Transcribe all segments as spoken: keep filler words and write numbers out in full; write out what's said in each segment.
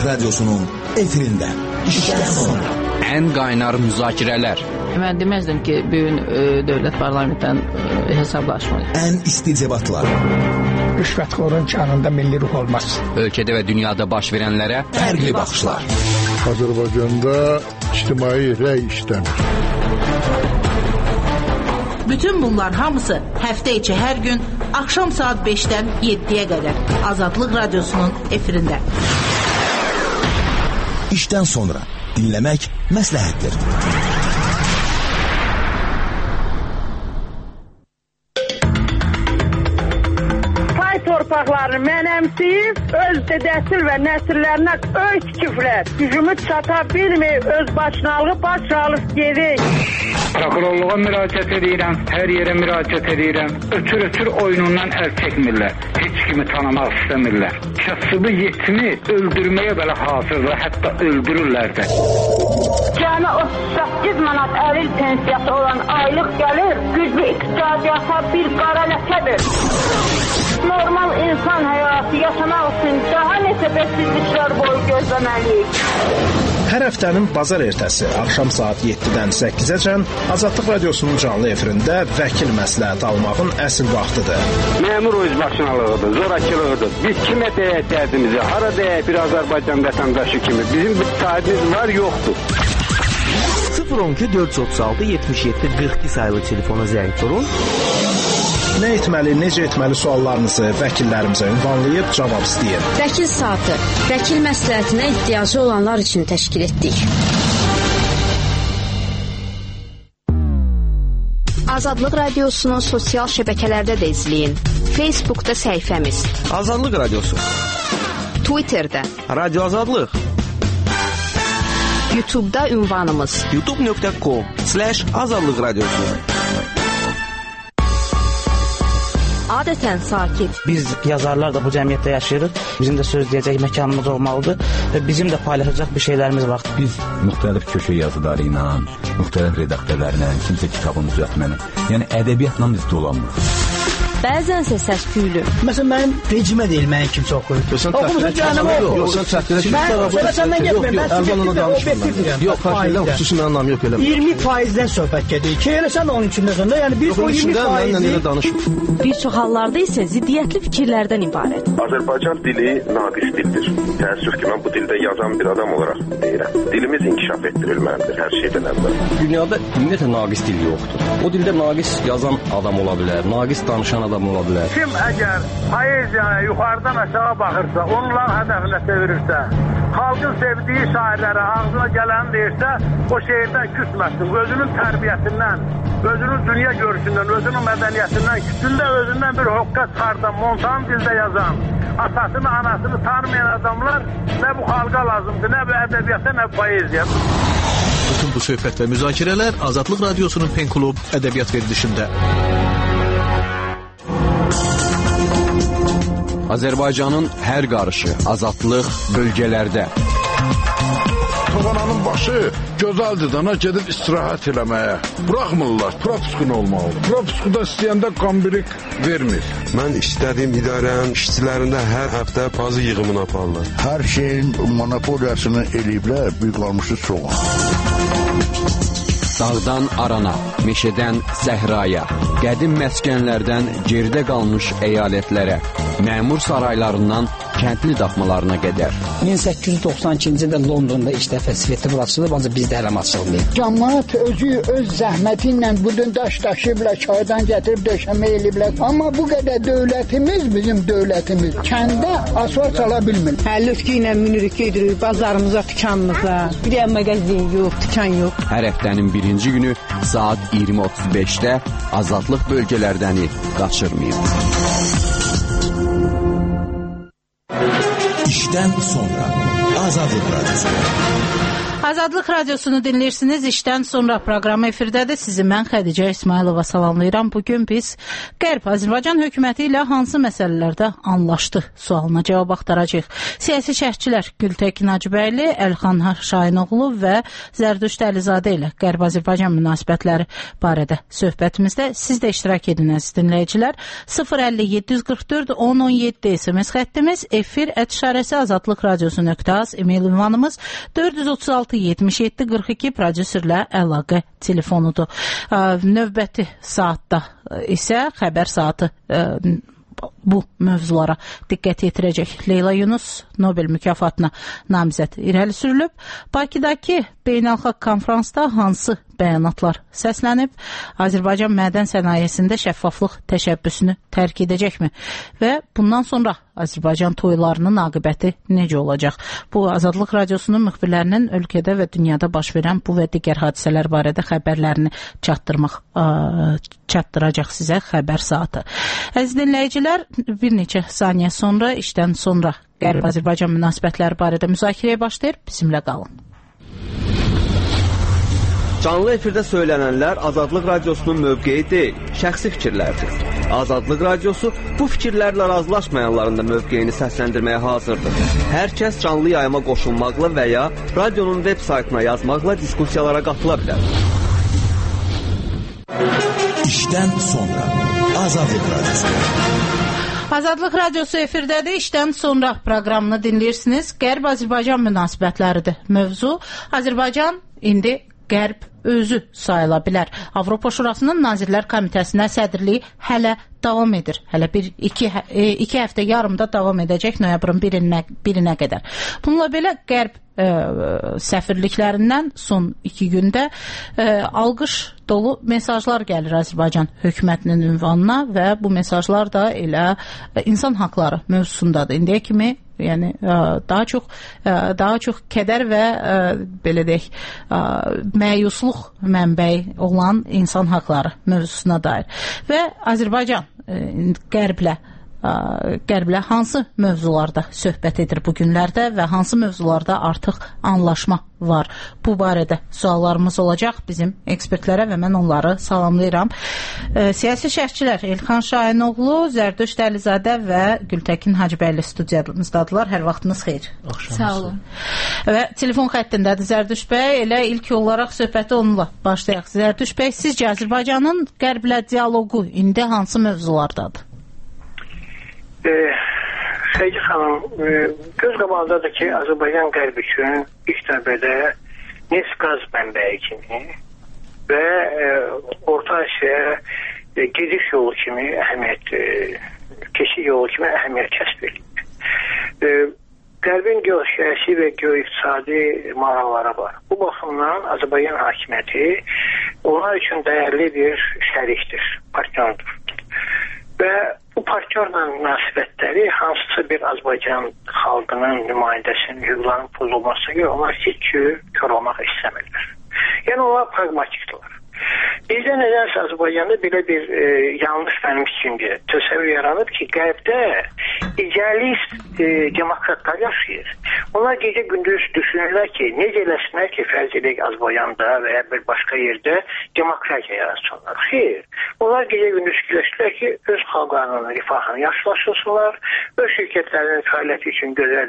Radyosu'nun efirində işdən sonra. Ən qaynar müzakirələr. Mən deməzdim ki, bugün e, dövlət parlamentdən e, hesablaşmalı. Ən isti debatlar. Rüşvətxorun canında milli ruh olmaz. Ölkədə və dünyada baş verənlərə fərqli baxışlar. Azərbaycanda ictimai rəy işləmir. Bütün bunlar hamısı həftə içi hər gün axşam saat beşdən yeddiyə qədər Azadlıq Radyosu'nun efirində. İşdən sonra dinləmək məsləhətdir. Pay torpaqlarını mənəmsiyib, öz dədəsil və nəsillərinə öy tikiblər. Gücümü çata bilməyib, öz başınalığı başralıq gedik. Prokurorluğa müraciət edirəm, hər yerə müraciət edirəm. Ötür-ötür oyunundan əl çəkmirlər. Heç kimi tanımaq istəmirlər. Kasıbı yetimi öldürməyə belə hazırlar, hətta öldürürlər də. Cəmi otuz səkkiz manat əril pensiyası olan aylıq gəlir, güclü iqtisadiyyata bir qara ləkədir. Normal insan həyatı yaşamaq üçün daha neçə bəsizliklər boyu gözləməliyik. Hər həftənin bazar ertəsi axşam saat yeddidən səkkizəcən Azadlıq Radyosu'nun canlı efirində vəkil məsləhət almağın əsl vaxtıdır. Məmur özbaşınalığıdır, zorakılığıdır. Biz kimə deyək dərdimizi, hara deyək bir Azərbaycan vətəndaşı kimi. Bizim bir sahibimiz var, yoxdur. sıfır on iki dörd yüz otuz altı yetmiş yeddi qırx iki sayılı telefona zəng vurun. Nə etməli, necə etməli suallarınızı vəkillərimizə ünvanlayıb cavab istəyin. Vəkil saatı, vəkil məsləhətinə ehtiyacı olanlar üçün təşkil etdik. Azadlıq Radyosu'nun sosial şəbəkələrdə də izləyin. Facebook'da səhifəmiz. Azadlıq Radyosu. Twitter'da. Radyo Azadlıq. YouTube'da ünvanımız. youtube nöqtə com slash azadlıq radyosu. Adətən sakit. Biz yazarlar da bu cəmiyyətdə yaşayırıq. Bizim də söz deyəcək məkanımız olmalıdır və bizim də paylaşacaq bir şeylərimiz var. Biz müxtəlif köşə yazıları ilə, müxtəlif redaktörlərlə, kimsə kitabını düzəltməni, yəni ədəbiyyatla biz dolanmırıq. Bəzənsə səs küylü. Məsələn, mənim rejimə deyil, mənim kimsə oxuyur. Oxumuşun canımı oxuyur. Yox, sən çətdirə Mən səndən getməyim, mən subjektiv, objektiv deyirəm. Yox, fərqlə xüsusi mənim anlam yox elə. iyirmi faizdən söhbət gedir ki, elə sən onun içindəsən də, yəni biz o iyirmi faizi... Bir çox hallarda isə ziddiyyətli fikirlərdən ibarət. Azərbaycan dili naqis dildir. Təəssüf ki, mən bu dildə yazan bir adam olaraq deyirəm. Dilimiz inkişaf etdirilməlidir hər şeydən əvvəl. Dünyada ümumiyyətlə naqis dil yoxdur. O dildə naqis yazan adam ola bilər, naqis danışan adam ola bilər. Kim əgər poeziyaya yuxarıdan aşağı baxırsa, onların hədəfinə çevirirsə, xalqın sevdiyi şairlərə ağzına gələni deyirsə, o şehirdən küsməsin. Özünün tərbiyəsindən, özünün dünya görüşündən, özünün mədəniyyətindən, kütündə özündən bir hoqqa çıxardan, montan dildə yazan, atasını, anasını tanımayan adamlar nə bu xalqa lazımdır, nə bu ədəbiyyata, nə bu poeziya. Bütün bu söhbət və müzakirələr Azadlıq Radyosu'nun Pen Klub ədəbiyyat verilişində. Azərbaycanın hər qarışı, azadlıq bölgələrdə. Toğananın başı gözəldir dana gedib istirahət eləməyə. Buraxmırlar, propuskun olmalıdır. Propuskuda istəyəndə qambirik vermir. Mən istədiyim idarənin işçilərində hər həftə pazı yığımını aparırlar. Hər şeyin monopoliyasını eləyiblər, bir qalmışı soğan. Dağdan arana, meşədən səhraya, qədim məskənlərdən geridə qalmış əyalətlərə, məmur saraylarından kəndli daxmalarına qədər. min səkkiz yüz doxsan ikinci ildə Londonda ilk dəfə svetofor açılıb, ancaq bizdə hələ açılmayıb. Cəmaət özü öz zəhməti ilə budun daş daşıyıblar, çaydan gətirib döşəmə eləyiblər. Amma bu qədər dövlətimiz, bizim dövlətimiz kəndə asfalt çala bilmir. Həllütkü ilə minirik gedirik bazarımıza, dükanımıza. Bir yer mağazin yox, dükan yox. Hər həftənin birinci günü saat iyirmi otuz beşdə azadlıq bölgələrdəni qaçırmayın. İşdən sonra Azadlıq Radyosu. Azadlıq Radiosunu dinləyirsiniz. İşdən sonra proqramı efirdədir. Sizi mən Xədicə İsmailova salamlayıram. Bugün biz Qərb Azərbaycan hökuməti ilə hansı məsələlərdə anlaşdı sualına cavab axtaracağıq. Siyasi şərhçilər Gültəkin Hacıbəyli, Əlxan Şahinoğlu və Zərdüşt Əlizadə ilə Qərb Azərbaycan münasibətləri barədə söhbətimizdə siz də iştirak edin əziz dinləyicilər. sıfır əlli yeddi yüz qırx dörd on on yeddi S M S xəttimiz, efir ət işarəsi azadlıq radiosu nöqtə az, e-mail ünvanımız dörd yüz otuz altı yetmiş yeddi qırx iki prodüserlə əlaqə telefonudur. Növbəti saatda isə xəbər saatı bu mövzulara diqqət yetirəcək. Leyla Yunus Nobel mükafatına namizəd irəli sürülüb. Bakıdakı beynəlxalq konferansda hansı bəyanatlar səslənib? Azərbaycan mədən sənayesində şəffaflıq təşəbbüsünü tərk edəcəkmi? Və bundan sonra Azərbaycan toylarının aqibəti necə olacaq? Bu Azadlıq Radiosunun müxbirlərinin ölkədə və dünyada baş verən bu və digər hadisələr barədə xəbərlərini çatdırmaq çatdıracaq sizə xəbər saatı. Əziz dinləyicilər, bir neçə saniyə sonra işdən sonra Qərb-Azərbaycan münasibətləri barədə müzakirəyə başlayır. Bizimlə qalın. Canlı efirdə söylənənlər Azadlıq Radiosunun mövqeyi deyil, şəxsi fikirlərdir. Azadlıq Radiosu bu fikirlərlə razılaşmayanların da mövqeyini səsləndirməyə hazırdır. Hər kəs canlı yayıma qoşulmaqla və ya radionun veb saytına yazmaqla diskussiyalara qatıla bilər. İşdən sonra Azadlıq Radiosu. Azadlıq Radiosu efirdədir. İşdən sonra proqramını dinləyirsiniz. Qərb-Azərbaycan münasibətləridir mövzu. Azərbaycan indi Qərb özü sayıla bilər. Avropa Şurasının Nazirlər Komitəsinə sədrliyi hələ davam edir. Hələ bir iki, e, iki həftə yarımda davam edəcək noyabrın birinə, birinə qədər. Bununla belə Qərb e, səfirliklərindən son iki gündə e, alqış dolu mesajlar gəlir Azərbaycan hökumətinin ünvanına və bu mesajlar da elə insan haqları mövzusundadır. İndiyə kimi yəni daha çox daha çox kədər və belə deyək məyusluq mənbəyi olan insan haqları mövzusuna dair və Azərbaycan qərblə Qərblə hansı mövzularda söhbət edir bu günlərdə və hansı mövzularda artıq anlaşma var. Bu barədə suallarımız olacaq bizim ekspertlərə və mən onları salamlayıram. E, siyasi şərhçilər Elxan Şahinoğlu, Zərdüşt Əlizadə və Gültəkin Hacıbəyli studiyamızdadılar. Hər vaxtınız xeyir. Sağ olun. Və telefon xəttindədir Zərdüşt bəy. Elə ilk olaraq söhbəti onunla başlayaq. Zərdüşt bəy, sizcə Azərbaycanın Qərblə dialoqu indi hansı mövzulardadır? Seyci xanım, göz qabağındadır ki, Azərbaycan Qərb üçün ilk növbədə neft qaz mənbəyi kimi və Orta Asiya gediş yolu kimi əhəmiyyət, keşik yolu kimi əhəmiyyət kəsb edilir. Qərbin geosiyasi və geoiqtisadi maraqları var. Bu baxımdan Azərbaycan hakimiyyəti onlar üçün dəyərli bir şərikdir, partnyordur. Və bu partnyorla münasibətləri hansısa bir Azərbaycan xalqının nümayəndəsinin hüquqlarının pozulmasına görə onlar heç cür kör olmaq istəmirlər. Yəni onlar pragmatikdirlər. Bizdə nədənsə Azərbaycanda belə bir e, yanlış mənim fikrimcə təsəvvür yaranıb ki, Qərbdə idealist e, demokratlar yaşayır. Onlar gecə gündüz düşünürlər ki, necə eləsinlər ki, fərz edək Azərbaycanda və ya bir başqa yerdə demokratiya yaratsınlar. Xeyr. Onlar gecə gündüz fikirləşirlər ki, öz xalqlarının rifahını yaxşılaşdırsınlar, öz şirkətlərinin fəaliyyəti üçün gözəl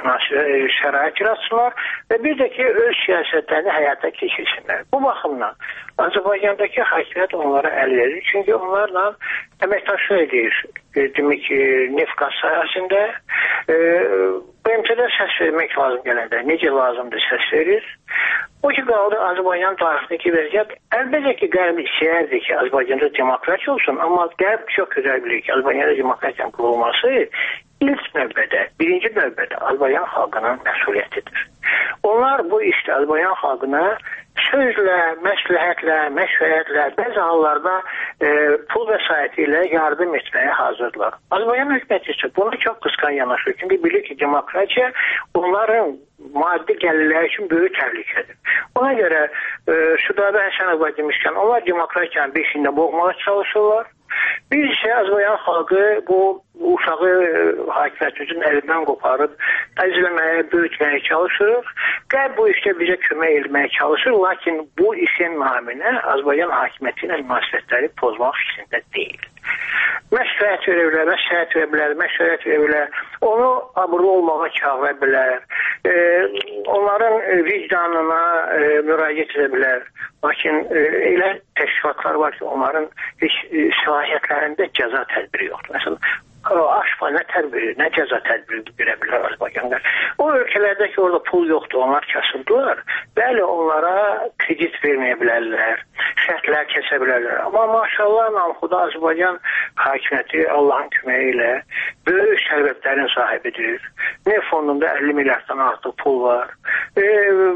şərait yaratsınlar və bir də ki, öz siyasətlərini həyata keçirsinlər. Bu baxımdan Azərbaycandakı hakimiyyət onlara əl verir. Çünki onlarla əməkdaşlıq edir. Demək ki, neft qaz sahəsində e, B M T-də səs vermək lazım gələndə necə lazımdır səs verir. O ki, qaldı Azərbaycan tarixindəki vəziyyət. Əlbəttə ki, Qərb istəyərdi ki, Azərbaycanda demokratiya olsun, amma Qərb çox gözəl bilir ki, Azərbaycanda demokratiyanın qurulması ilk növbədə, birinci növbədə Azərbaycan xalqının məsuliyyətidir. Onlar bu işdə Azərbaycan xalqına sözlə, məsləhətlə, məşvərətlə, bəzi hallarda e, pul vəsaiti ilə yardım etməyə hazırlar. Azərbaycan hökuməti isə buna çox qısqan yanaşır. Çünki bilir ki, demokratiya onların maddi gəlirləri üçün böyük təhlükədir. Ona görə e, Südabə Həsənova demişkən, onlar demokratiyanın beşiyində boğmağa çalışırlar. Biz isə Azərbaycan xalqı bu uşağı hakimiyyətimizin əlindən qoparıb əzləməyə, böyütməyə çalışırıq. Qərb bu işdə bizə kömək etməyə çalışır, lakin bu işin naminə Azərbaycan hakimiyyəti ilə münasibətləri pozmaq fikrində deyil. Məsləhət verə bilər, məsləhət verə bilər, məsləhət verə bilər, onu abırlı olmağa çağıra bilər, e, onların vicdanına e, müraciət edə bilər. Lakin e, elə təşkilatlar var ki, onların heç e, səlahiyyətlərində cəza tədbiri yoxdur. Məsələn, Aşf defa nə tədbir, nə cəza tədbiri görə bilər Azərbaycan Qərb. O ölkələrdə ki, orada pul yoxdur, onlar kasıbdılar. Bəli, onlara kredit verməyə bilərlər, şərtlər kəsə bilərlər. Amma maşallah, namxuda Azərbaycan hakimiyyəti Allahın köməyi ilə böyük sərvətlərin sahibidir. Neft fondunda əlli milyarddan artıq pul var. E,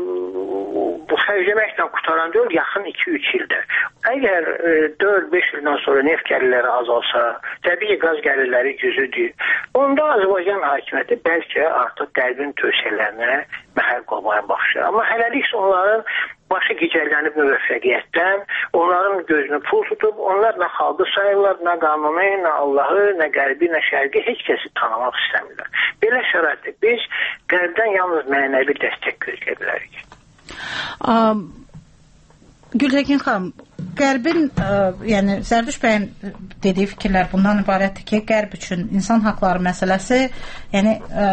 bu xərcləməklə qutaran deyil, yaxın iki üç ildə. Əgər e, dörd beş ildən sonra neft gəlirləri azalsa, təbii qaz gəlirləri güclüdür. Onda Azərbaycan hakimiyyəti bəlkə artıq qərbin tövsiyələrinə məhəl qoymaya başlayır. Amma hələlik onların başı gicəllənib müvəffəqiyyətdən, onların gözünü pul tutub, onlar nə xalqı sayırlar, nə qanunu, nə Allahı, nə qərbi, nə şərqi heç kəsi tanımaq istəmirlər. Belə şəraitdə biz qərbdən yalnız mənəvi dəstək gözləyə bilərik. Um, Gültekin xanım, Qərbin, ə, yəni Zərdüş bəyin dediyi fikirlər bundan ibarətdir ki, Qərb üçün insan haqları məsələsi, yəni ə,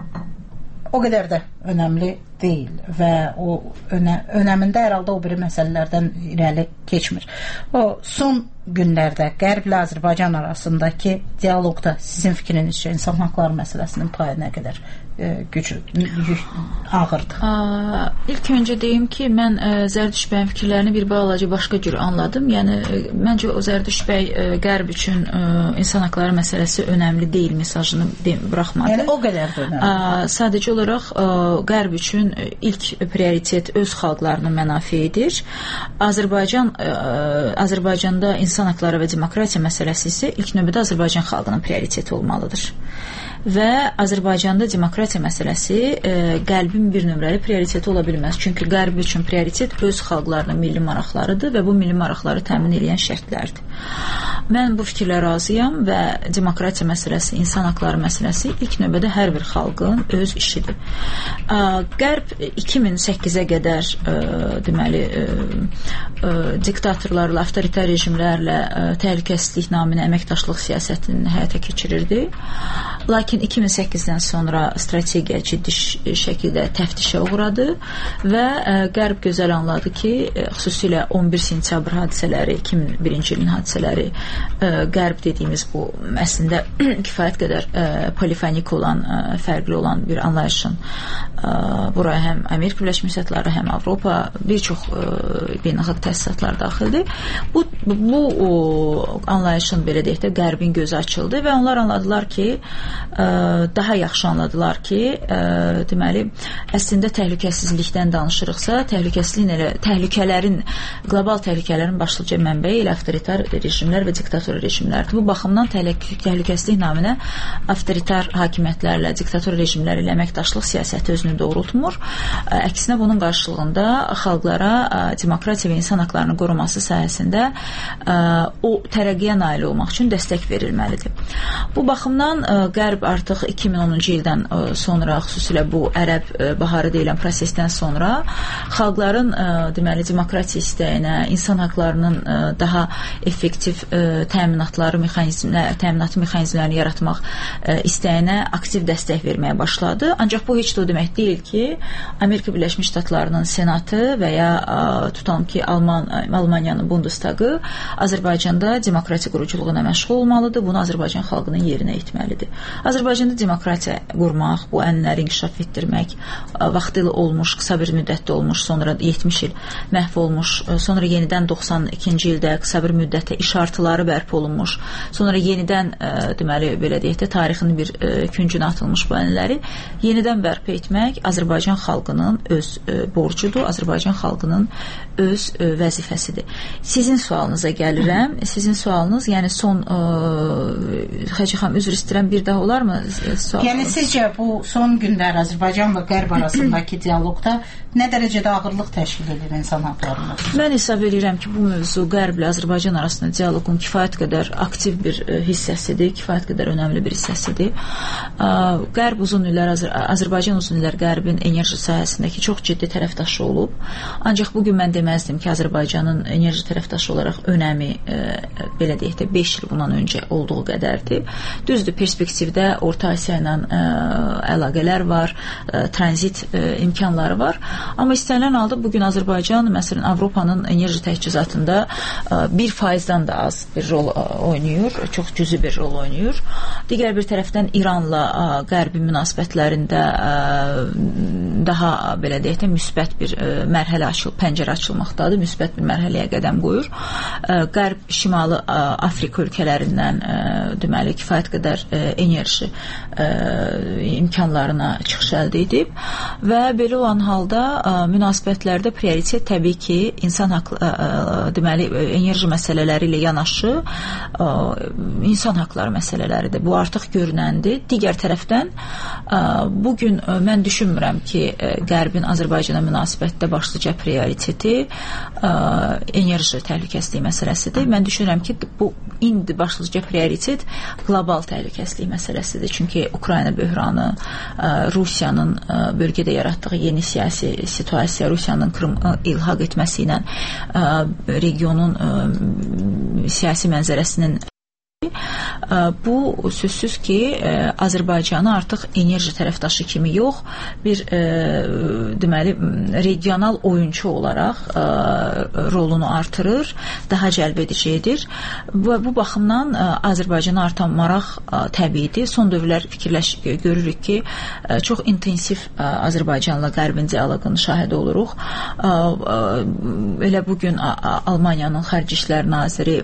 o qədər də önəmli deyil və o önə, önəmində hər halda o biri məsələlərdən irəli keçmir. O son günlərdə Qərblə Azərbaycan arasındakı dialoqda sizin fikrinizcə insan haqları məsələsinin payı nə qədər e, güclü, ağırdır? Aa, ilk öncə deyim ki, mən ə, Zərdüş bəyin fikirlərini bir balaca başqa cür anladım. Yəni, ə, məncə o Zərdüş bəy ə, Qərb üçün ə, insan haqları məsələsi önəmli deyil mesajını deyim, buraxmadı. Yəni, o qədər də önəmli. Aa, sadəcə olaraq ə, Qərb üçün ilk prioritet öz xalqlarının mənafiidir. Azərbaycan ə, Azərbaycanda insan haqları və demokratiya məsələsi isə ilk növbədə Azərbaycan xalqının prioriteti olmalıdır. Və Azərbaycanda demokratiya məsələsi e, Qərbin bir nömrəli prioriteti ola bilməz. Çünki Qərb üçün prioritet öz xalqlarının milli maraqlarıdır və bu milli maraqları təmin edən şərtlərdir. Mən bu fikirlə razıyam və demokratiya məsələsi, insan haqları məsələsi ilk növbədə hər bir xalqın öz işidir. Qərb iki min səkkizə qədər ə, deməli ə, ə, diktatorlarla, avtoritar rejimlərlə ə, təhlükəsizlik naminə əməkdaşlıq siyasətini həyata keçirirdi. Lakin iki min səkkizdən sonra strategiya ciddi şəkildə təftişə uğradı və ə, Qərb gözəl anladı ki, ə, xüsusilə on bir sentyabr hadisələri, iki min birinci ilin hadisələri, ə, Qərb dediyimiz bu əslində kifayət qədər ə, polifonik olan, ə, fərqli olan bir anlayışın ə, buraya həm Amerika Birləşmiş Ştatları, həm Avropa, bir çox beynəlxalq təsisatlar daxildir. Bu, bu o, anlayışın belə deyək də Qərbin gözü açıldı və onlar anladılar ki, ə, daha yaxşı anladılar ki, ə, deməli, əslində təhlükəsizlikdən danışırıqsa, təhlükəsizliyin elə, təhlükələrin, qlobal təhlükələrin başlıca mənbəyi elə avtoritar rejimlər və diktator rejimlərdir. Bu baxımdan təhlükəsizlik naminə avtoritar hakimiyyətlərlə, diktator rejimlər ilə əməkdaşlıq siyasəti özünü doğrultmur. Əksinə bunun qarşılığında xalqlara demokratiya və insan haqlarının qorunması sahəsində o tərəqqiyə nail olmaq üçün dəstək verilməlidir. Bu baxımdan Qərb artıq iki min onuncu ildən sonra, xüsusilə bu ərəb baharı deyilən prosesdən sonra xalqların deməli demokratiya istəyinə, insan haqlarının daha effektiv təminatları, mexanizmlər, təminatı mexanizmlərini yaratmaq istəyinə aktiv dəstək verməyə başladı. Ancaq bu heç də o demək deyil ki, Amerika Birləşmiş Ştatlarının Senatı və ya tutalım ki, Alman, Almaniyanın Bundestagı Azərbaycanda demokratiya quruculuğuna məşğul olmalıdır. Bunu Azərbaycan xalqının yerinə etməlidir. Azərbaycanda demokratiya qurmaq, bu ənənələri inkişaf etdirmək, vaxtilə olmuş, qısa bir müddətdə olmuş, sonra yetmiş il məhv olmuş, sonra yenidən doxsan ikinci ildə qısa bir müddətdə iş artıları bərpa olunmuş, sonra yenidən deməli belə deyək də tarixinin bir küncünə atılmış bu ənənələri yenidən bərpa etmək Azərbaycan xalqının öz borcudur, Azərbaycan xalqının öz vəzifəsidir. Sizin sualınıza gəlirəm. Sizin sualınız, yəni son Xəcə xanım, üzr istəyirəm, bir daha olarmı? Sual yəni sizcə bu son günlər Azərbaycan və Qərb arasındakı dialoqda nə dərəcədə ağırlıq təşkil edir insan haqlarına? Mən hesab edirəm ki, bu mövzu Qərblə Azərbaycan arasında dialoqun kifayət qədər aktiv bir hissəsidir, kifayət qədər önəmli bir hissəsidir. Qərb uzun illər, Azərbaycan uzun illər Qərbin enerji sahəsindəki çox ciddi tərəfdaşı olub. Ancaq bugün mən deməzdim ki, Azərbaycanın enerji tərəfdaşı olaraq önəmi belə deyək də beş il bundan öncə olduğu qədərdir. Düzdür, perspektivdə Orta Asiya ilə əlaqələr var, tranzit imkanları var. Amma istənilən halda bugün Azərbaycan, məsələn, Avropanın enerji təchizatında bir faizdən də az bir rol oynayır, çox cüzi bir rol oynayır. Digər bir tərəfdən İranla Qərbi münasibətlərində daha belə deyək də müsbət bir mərhələ açıl, pəncərə açılmaqdadır, müsbət bir mərhələyə qədəm qoyur. Qərb Şimali Afrika ölkələrindən deməli kifayət qədər enerji imkanlarına çıxış əldə edib və belə olan halda münasibətlərdə prioritet təbii ki, insan haqlı, deməli, enerji məsələləri ilə yanaşı insan haqları məsələləridir. Bu artıq görünəndir. Digər tərəfdən, bugün mən düşünmürəm ki, Qərbin Azərbaycana münasibətdə başlıca prioriteti enerji təhlükəsizliyi məsələsidir. Mən düşünürəm ki, bu indi başlıca prioritet qlobal təhlükəsizlik məsələsidir. Çünki Ukrayna böhranı, Rusiyanın bölgədə yaratdığı yeni siyasi situasiya, Rusiyanın Krım ilhaq etməsi ilə regionun siyasi mənzərəsinin bu sözsüz ki, Azərbaycanı artıq enerji tərəfdaşı kimi yox, bir deməli regional oyunçu olaraq rolunu artırır, daha cəlbedicidir və bu baxımdan Azərbaycana artan maraq təbiidir. Son dövrlər fikirləş görürük ki, çox intensiv Azərbaycanla Qərbin dialoqunun şahidi oluruq. Elə bugün Almaniyanın Xarici İşlər Naziri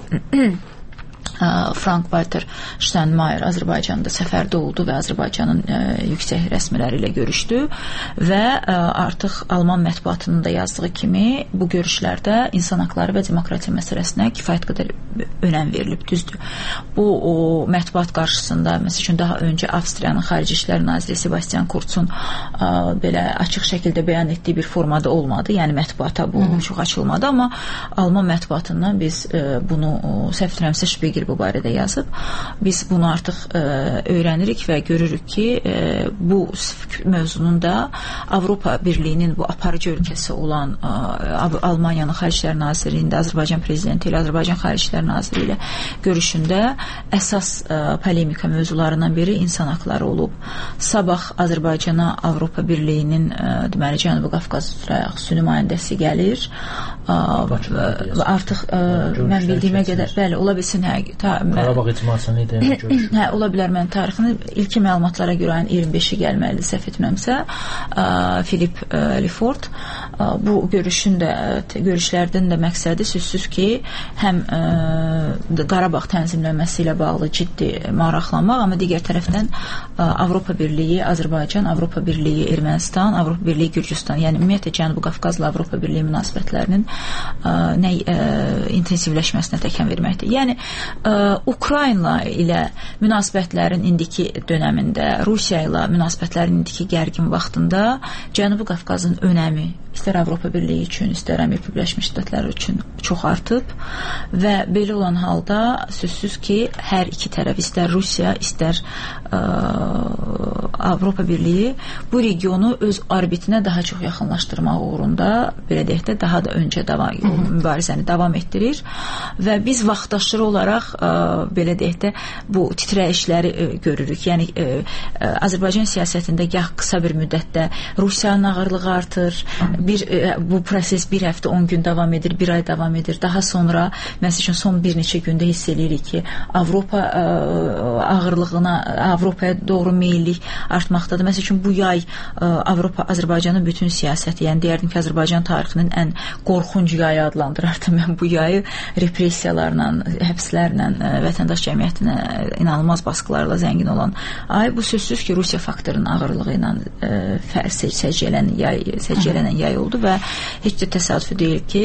Frank-Walter Steinmeier Azərbaycanda səfərdə oldu və Azərbaycanın e, yüksək rəsmiləri ilə görüşdü və e, artıq Alman mətbuatının da yazdığı kimi bu görüşlərdə insan haqları və demokratiya məsələsinə kifayət qədər önəm verilib, düzdür. Bu o, mətbuat qarşısında, məsəl üçün daha öncə Avstriyanın Xarici İşlər Naziri Sebastian Kurzun e, belə açıq şəkildə bəyan etdiyi bir formada olmadı, yəni mətbuata bu Hı -hı. çox açılmadı, amma Alman mətbuatından biz e, bunu səhv etmirəmsə Spiegel bu barədə yazıb. Biz bunu artıq e, öyrənirik və görürük ki, e, bu mövzunun da Avropa Birliyinin bu aparıcı ölkəsi olan e, Almaniyanın Xarici İşlər Nazirliyində Azərbaycan prezidenti ilə Azərbaycan Xarici İşlər Naziri ilə görüşündə əsas e, polemika mövzularından biri insan haqları olub. Sabah Azərbaycana Avropa Birliyinin e, deməli Cənubi Qafqaz üzrə xüsusi nümayəndəsi gəlir. E, artıq e, mən bildiyimə qədər, bəli, ola bilsin, hə, Qarabağ icmasını idi. Hə, ola bilər, mən tarixini ilkin məlumatlara görə ayın iyirmi beşi gəlməlidir, səhv etmirəmsə. Philip Lefort bu görüşün də görüşlərdən də məqsədi sözsüz ki, həm Qarabağ tənzimlənməsi ilə bağlı ciddi maraqlanmaq, amma digər tərəfdən Avropa Birliyi Azərbaycan, Avropa Birliyi Ermənistan, Avropa Birliyi Gürcüstan, yəni ümumiyyətlə Cənubi Qafqazla Avropa Birliyi münasibətlərinin nə intensivləşməsinə təkan verməkdir. Yəni Ukrayna ilə münasibətlərin indiki dönəmində, Rusiya ilə münasibətlərin indiki gərgin vaxtında Cənubi Qafqazın önəmi istər Avropa Birliyi üçün, istər Amerika Birləşmiş Ştatları üçün çox artıb və belə olan halda sözsüz ki, hər iki tərəf, istər Rusiya, istər ə, Avropa Birliyi bu regionu öz orbitinə daha çox yaxınlaşdırmaq uğrunda, belə deyək də, daha da öncə davam, mübarizəni davam etdirir və biz vaxtaşırı olaraq ə, belə deyək də, bu titrəyişləri ə, görürük. Yəni ə, ə, Azərbaycan siyasətində gah qısa bir müddətdə Rusiyanın ağırlığı artır, bir ə, bu proses bir həftə on gün davam edir, bir ay davam edir. Daha sonra, məsəl üçün, son bir neçə gündə hiss edirik ki, Avropa ə, ağırlığına, Avropaya doğru meyillik artmaqdadır. Məsəl üçün, bu yay ə, Avropa, Azərbaycanın bütün siyasəti, yəni deyərdim ki, Azərbaycan tarixinin ən qorxunc yayı adlandırardım mən bu yayı, repressiyalarla, həbslərlə, vətəndaş cəmiyyətinə inanılmaz baskılarla zəngin olan ay, bu sözsüz ki, Rusiya faktorunun ağırlığı ilə səciyyələnən yay, səciyyələnən yay oldu və heç də təsadüfi deyil ki,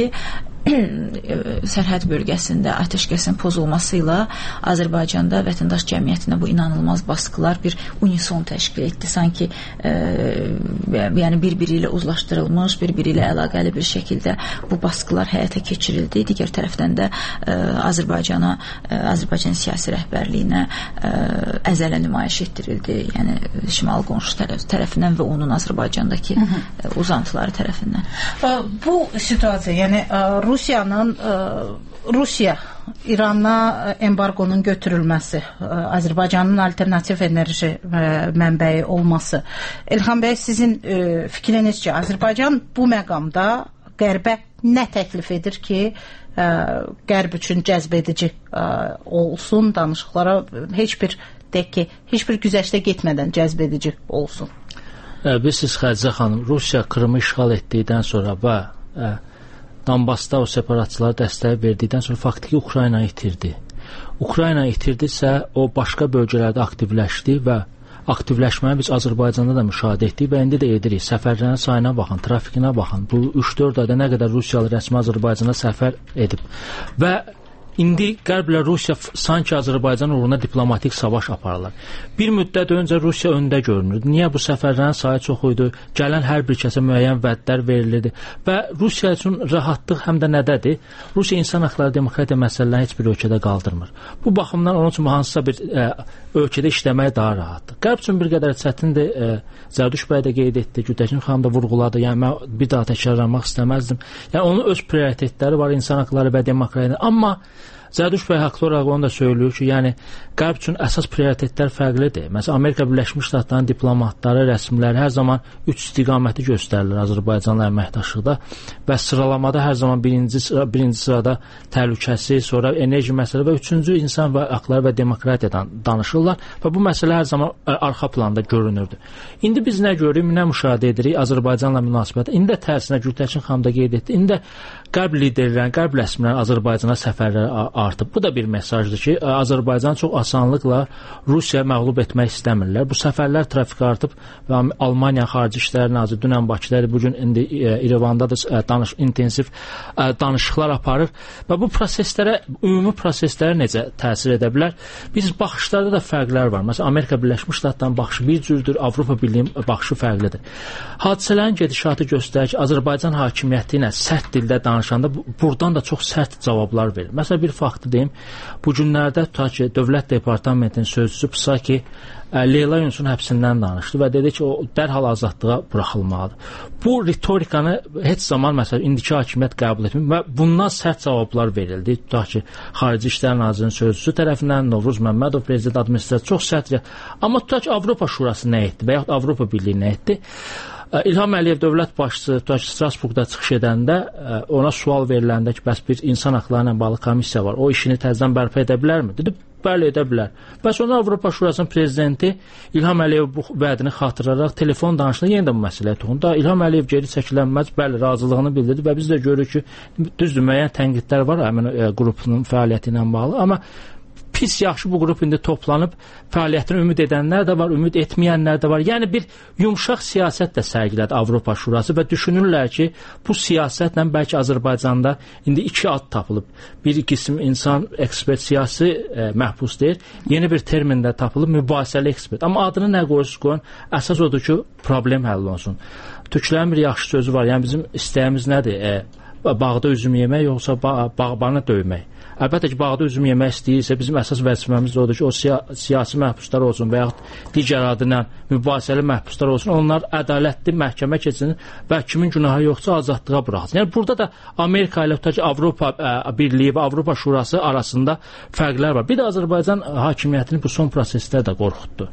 sərhəd bölgəsində atəşkəsin pozulması ilə Azərbaycanda vətəndaş cəmiyyətinə bu inanılmaz baskılar bir unison təşkil etdi. Sanki e, yəni bir-biri ilə uzlaşdırılmış, bir-biri ilə əlaqəli bir şəkildə bu baskılar həyata keçirildi. Digər tərəfdən də e, Azərbaycana, e, Azərbaycan siyasi rəhbərliyinə e, əzələ nümayiş etdirildi. Yəni şimal qonşu tərəf, tərəfindən və onun Azərbaycandakı e, uzantıları tərəfindən. Bu situasiya, yəni Rusiyanın Rusiya İrana embargonun götürülməsi, Azərbaycanın alternativ enerji mənbəyi olması. Elxan bəy, sizin fikriniz ki, Azərbaycan bu məqamda Qərbə nə təklif edir ki, ə, Qərb üçün cəzbedici ə, olsun danışıqlara, heç bir deyək ki, heç bir güzəştə getmədən cəzbedici olsun? Ə, bilirsiniz Xədicə xanım, Rusiya Krımı işğal etdikdən sonra və ə, Donbasda o separatçılara dəstək verdikdən sonra faktiki Ukrayna itirdi. Ukrayna itirdisə, o başqa bölgələrdə aktivləşdi və aktivləşməni biz Azərbaycanda da müşahidə etdik və indi də edirik. Səfərlərin sayına baxın, trafikinə baxın. Bu üç dörd ayda nə qədər Rusiyalı rəsmi Azərbaycana səfər edib. Və indi Qərblə Rusiya sanki Azərbaycan uğruna diplomatik savaş aparırlar. Bir müddət öncə Rusiya öndə görünürdü. Niyə? Bu səfərlərin sayı çox idi. Gələn hər bir kəsə müəyyən vədlər verilirdi. Və Rusiya üçün rahatlıq həm də nədədir? Rusiya insan haqları, demokratiya məsələlərini heç bir ölkədə qaldırmır. Bu baxımdan onun üçün hansısa bir ə, ölkədə işləmək daha rahatdır. Qərb üçün bir qədər çətindir. Ə, Zərduş bəy də qeyd etdi, Gütəkin xanım da vurğuladı. Yəni mən bir daha təkrarlamaq istəməzdim. Yəni onun öz prioritetləri var, insan haqları və demokratiya. Amma Zərduş bəy haqlı olaraq onu da söylüyor ki, yəni Qərb üçün əsas prioritetlər fərqlidir. Məsələn, Amerika Birləşmiş Ştatlarının diplomatları, rəsmiləri hər zaman üç istiqaməti göstərirlər Azərbaycanla əməkdaşlıqda və sıralamada hər zaman birinci, sıra, birinci sırada təhlükəsi, sonra enerji məsələ və üçüncü insan və haqları və demokratiyadan danışırlar və bu məsələ hər zaman arxa planda görünürdü. İndi biz nə görürük, nə müşahidə edirik Azərbaycanla münasibətdə? İndi də tərsinə Gültəkin xanım da qeyd etdi. İndi Qərb liderlərin, Qərb rəsmilərin Azərbaycana səfərləri artıb. Bu da bir mesajdır ki, Azərbaycan çox asanlıqla Rusiyaya məğlub etmək istəmirlər. Bu səfərlər trafiki artıb və Almaniya Xarici İşlər Naziri dünən Bakıda, bugün indi İrəvanda da danış, intensiv danışıqlar aparır və bu proseslərə, ümumi proseslərə necə təsir edə bilər? Biz baxışlarda da fərqlər var. Məsələn, Amerika Birləşmiş Ştatlarının baxışı bir cürdür, Avropa Birliyinin baxışı fərqlidir. Hadisələrin gedişatı göstərir ki, Azərbaycan hakimiyyəti ilə sərt dildə danışanda buradan da çox sərt cavablar verir. Məsələn, bir faktı deyim, bu günlərdə tutaq ki, Dövlət Departamentinin sözçüsü Psaki Leyla Yunus'un həbsindən danışdı və dedi ki, o dərhal azadlığa buraxılmalıdır. Bu ritorikanı heç zaman məsələn indiki hakimiyyət qəbul etmir və bundan sərt cavablar verildi. Tutaq ki, Xarici İşlər Nazirinin sözçüsü tərəfindən Novruz Məmmədov prezident administrasiyası çox sərt. Amma tutaq ki, Avropa Şurası nə etdi və yaxud Avropa Birliyi nə etdi? İlham Əliyev dövlət başçısı Strasburqda çıxış edəndə ona sual veriləndə ki, bəs bir insan haqları ilə bağlı komissiya var, o işini təzədən bərpa edə bilərmi? Dedi, bəli, edə bilər. Və sonra Avropa Şurasının prezidenti İlham Əliyev bu vədini xatırlaraq telefon danışında yenə də bu məsələyə toxundu. İlham Əliyev geri çəkilənməz, bəli, razılığını bildirdi və biz də görürük ki, düzdür, müəyyən tənqidlər var həmin qrupunun fəaliyyəti ilə bağlı, amma pis yaxşı bu qrup indi toplanıb fəaliyyətini ümid edənlər də var, ümid etməyənlər də var. Yəni bir yumşaq siyasət də sərgilədi Avropa Şurası və düşünürlər ki, bu siyasətlə bəlkə Azərbaycanda indi iki ad tapılıb. Bir qism insan ekspert, siyasi e, məhbus deyir, yeni bir termin də tapılıb, mübahisəli ekspert. Amma adını nə qoyursunuz qoyun, əsas odur ki, problem həll olsun. Türklərin bir yaxşı sözü var, yəni bizim istəyimiz nədir? E, bağda üzüm yemək, yoxsa bağ bağbanı döymək. Əlbəttə ki, bağda üzüm yemək istəyirsə, bizim əsas vəzifəmiz odur ki, o siya siyasi məhbuslar olsun və yaxud digər adına mübahisəli məhbuslar olsun, onlar ədalətli məhkəmə keçsin və kimin günahı yoxsa azadlığa buraxsın. Yəni, burada da Amerika ilə tutaq ki, Avropa ə, Birliyi və Avropa Şurası arasında fərqlər var. Bir də Azərbaycan hakimiyyətini bu son proseslər də qorxutdu.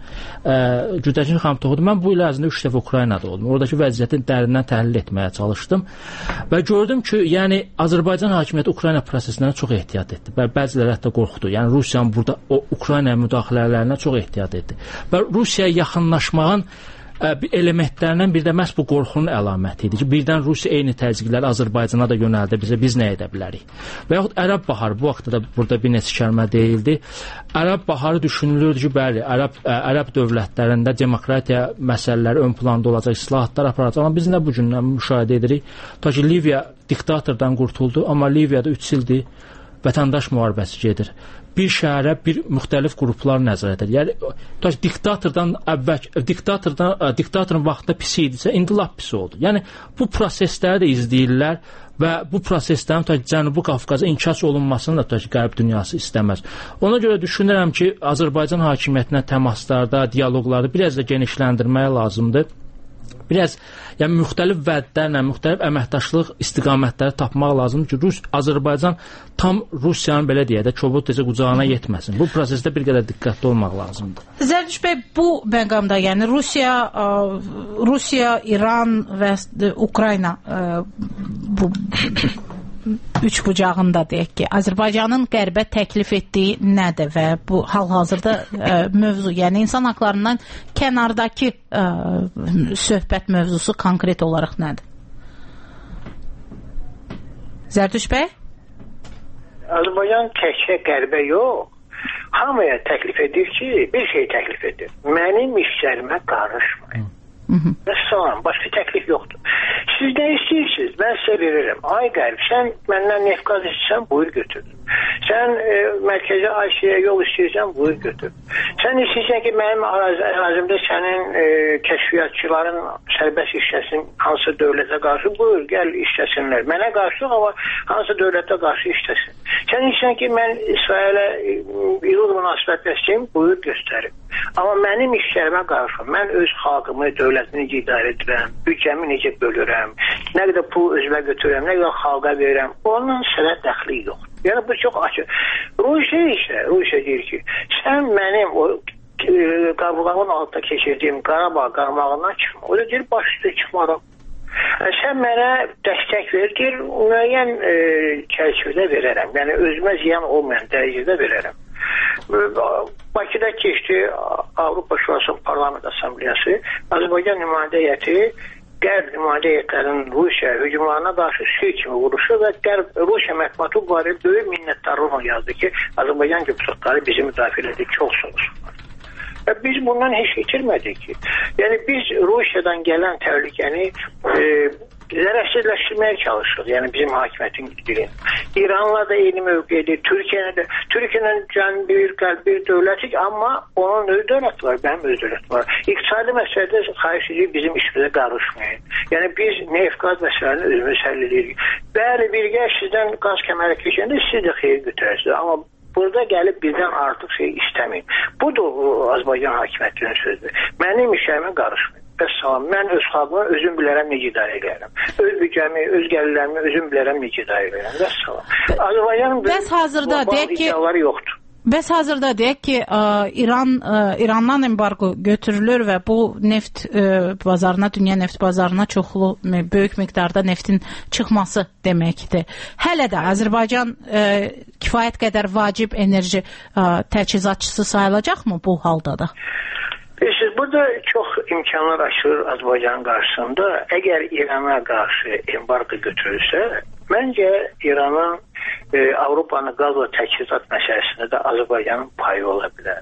Gütəkin xanım toxudu. Mən bu il ərzində üç dəfə Ukraynada oldum. Oradakı vəziyyəti dərindən təhlil etməyə çalışdım və gördüm ki, yəni Azərbaycan hakimiyyəti Ukrayna prosesindən çox ehtiyat etdi. Və bəziləri hətta qorxdu. Yəni Rusiyanın burada o Ukraynaya müdaxilələrinə çox ehtiyat etdi. Və Rusiyaya yaxınlaşmağın ə, bir elementlərindən bir də məhz bu qorxunun əlaməti idi ki, birdən Rusiya eyni təzyiqləri Azərbaycana da yönəldi, bizə biz nə edə bilərik? Və yaxud Ərəb baharı, bu vaxtda da burada bir neçə kəlmə deyildi. Ərəb baharı düşünülürdü ki, bəli, Ərəb, ə, Ərəb dövlətlərində demokratiya məsələləri ön planda olacaq, islahatlar aparacaq. Amma biz nə bu gündən müşahidə edirik? Ta ki, Liviya diktatordan qurtuldu, amma Liviyada üç ildir vətəndaş müharibəsi gedir. Bir şəhərə bir müxtəlif qruplar nəzarət edir. Yəni diktatordan əvvəl diktatordan diktatorun vaxtında pis idisə, indi lap pis oldu. Yəni bu prosesləri də izləyirlər və bu proseslərin ta Cənubi Qafqaza inkas olunmasını da ta ki, Qərb dünyası istəməz. Ona görə düşünürəm ki, Azərbaycan hakimiyyətinə təmaslarda, dialoqları biraz da genişləndirmək lazımdır. Biraz yəni müxtəlif vədlərlə, müxtəlif əməkdaşlıq istiqamətləri tapmaq lazımdır ki, Rus Azərbaycan tam Rusiyanın belə deyək də kobud tezə qucağına yetməsin. Bu prosesdə bir qədər diqqətli olmaq lazımdır. Zərdiş bəy, bu məqamda yəni Rusiya, ə, Rusiya, İran və Ukrayna ə, bu üç bucağında deyək ki, Azərbaycanın qərbə təklif etdiyi nədir və bu hal-hazırda ə, mövzu, yəni insan haqlarından kənardakı ə, söhbət mövzusu konkret olaraq nədir? Zərtuş bəy? Azərbaycan təkcə qərbə yox, hamıya təklif edir ki, bir şey təklif edir. Mənim işlərimə qarışmayın. Və salam, başqa təklif yoxdur. Siz nə istəyirsiniz? Mən sizə veririm. Ay qərb, sən məndən neft qaz istəyirsən, buyur götür. Sən e, mərkəzi Asiya yol istəyirsən, buyur götür. Sən istəyirsən ki, mənim ərazimdə sənin e, kəşfiyyatçıların sərbəst işləsin, hansı dövlətə qarşı, buyur, gəl işləsinlər. Mənə qarşı yox, amma hansı dövlətə qarşı işləsin. Sən istəyirsən ki, mən İsrailə İran münasibət bəsləyim, buyur göstərim. Amma mənim işlərimə qarşı, mən öz xalqımı, dövlətini necə idarə edirəm, büdcəmi necə bölürəm, nə qədər pul özümə götürürəm, nə qədər xalqa verirəm, onun sənə dəxli yox. Yəni bu çox açıq. Rusiya isə, Rusiya deyir ki, sən mənim o qabırğamın altında keçirdiyim Qarabağ qarmağından çıxma. O da deyir, baş üstə çıxmaram. Sən mənə dəstək ver, deyir, müəyyən e, çərçivədə verərəm. Yəni özümə ziyan olmayan dərəcədə verərəm. Bakıda keçdi Avropa Şurası Parlament Asambleyası, Azərbaycan nümayəndə heyəti Qərb nümayəndə heyətlərinin Rusiya hücumlarına qarşı şey kimi vuruşu və Qərb Rusiya mətbuatı bu barədə böyük minnətdarlıqla yazdı ki, Azərbaycan deputatları bizi müdafiə edir, çox sağ olsunlar. Və biz bundan heç itirmədik ki. Yəni biz Rusiyadan gələn təhlükəni e, zərərsizləşdirməyə çalışırıq, yəni bizim hakimiyyətin dilin. İranla da eyni mövqedir, Türkiyənin də, Türkiyənin cənub bir, qərb bir dövlətik, amma onun öz dövləti var, mənim öz dövləti var. İqtisadi məsələdə xahiş edirik, bizim işimizə qarışmayın. Yəni biz neft qaz məsələni özümüz həll edirik. Bəli, bir gəl sizdən qaz kəməri keçəndə siz də xeyir götürərsiniz, amma burada gəlib bizdən artıq şey istəməyin. Bu da Azərbaycan hakimiyyətinin sözüdür. Mənim işlərimə qarışmayın. Bəs salam, mən öz xalqımı özüm bilərəm necə idarə edirəm. Öz büdcəmi, öz gəlirlərimi özüm bilərəm necə idarə edirəm. Bəs salam. Azərbaycanın bəs hazırda deyək ki, iddiaları yoxdur. Bəs hazırda deyək ki, ə, İran ə, İrandan embargo götürülür və bu neft ə, bazarına, dünya neft bazarına çoxlu böyük miqdarda neftin çıxması deməkdir. Hələ də Azərbaycan ə, kifayət qədər vacib enerji ə, təchizatçısı sayılacaqmı bu halda da? Siz burada çox imkanlar açılır Azərbaycanın qarşısında. Əgər İrana qarşı embargo götürülsə, məncə İranın e, Avropanın qaz və təchizat məsələsində də Azərbaycanın payı ola bilər.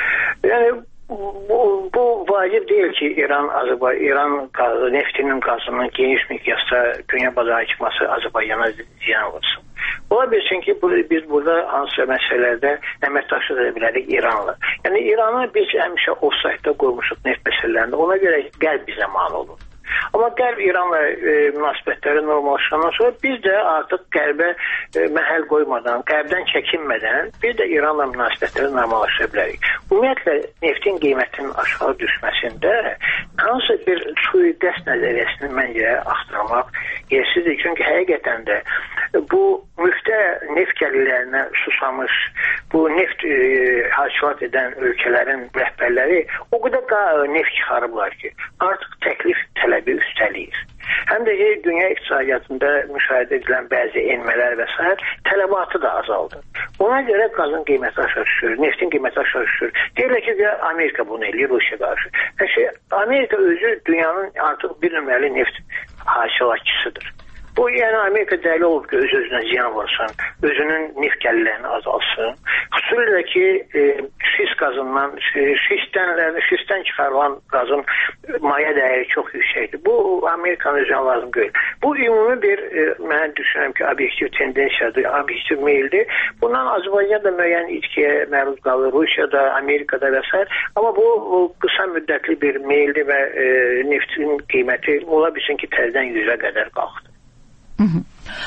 Yəni bu, bu vacib deyil ki, İran Azərbaycan İran qazı, neftinin qazının geniş miqyasda dünya bazarına çıxması Azərbaycana ziyan olsun. Ola bilsin ki, bu, biz burada hansı məsələlərdə əməkdaşlıq edə bilərik İranla. Yəni İranı biz həmişə offside-da qoymuşuq neft məsələlərində. Ona görə qərb bizə mal olur. Amma qərb İranla e, münasibətləri normallaşandan sonra biz də artıq qərbə e, məhəl qoymadan, qərbdən çəkinmədən biz də İranla münasibətləri normallaşa bilərik. Ümumiyyətlə neftin qiymətinin aşağı düşməsində hansı bir sui-qəsd nəzəriyyəsini məncə axtarmaq yersizdir. Çünki həqiqətən də bu müftə neft gəlirlərinə susamış, bu neft e, hasilat edən ölkələrin rəhbərləri o qədər neft çıxarıblar ki, artıq təklif tələbi üstəliyir. Həm də ki, dünya iqtisadiyyatında müşahidə edilən bəzi enmələr və s. tələbatı da azaldı. Ona görə qazın qiyməti aşağı düşür, neftin qiyməti aşağı düşür. Deyirlər ki, Amerika bunu eləyir Rusiya qarşı. Yəni, Amerika özü dünyanın artıq bir nömrəli neft hasilatçısıdır. Bu, yəni Amerika dəli olub ki, öz-özünə ziyan vursun, özünün neft gəlirlərini azalsın. Xüsusilə ki, e, şist qazından, şistdən, şistdən çıxarılan qazın maya dəyəri çox yüksəkdir. Bu, Amerikanın özünə lazım deyil. Bu, ümumi bir, e, mən düşünürəm ki, obyektiv tendensiyadır, obyektiv meyildir. Bundan Azərbaycan da müəyyən itkiyə məruz qalır, Rusiyada, Amerikada və s. Amma bu, bu qısa müddətli bir meyildir və e, neftin qiyməti ola bilsin ki, təzədən yüzə qədər qalxdı. Hı -hı.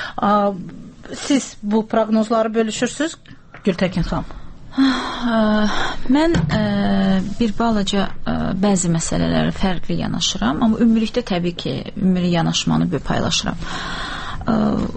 A, siz bu proqnozları bölüşürsünüz Gültəkin xanım? Mən ə, bir balaca ə, bəzi məsələlərə fərqli yanaşıram, amma ümumilikdə təbii ki, ümumi yanaşmanı paylaşıram. Ə,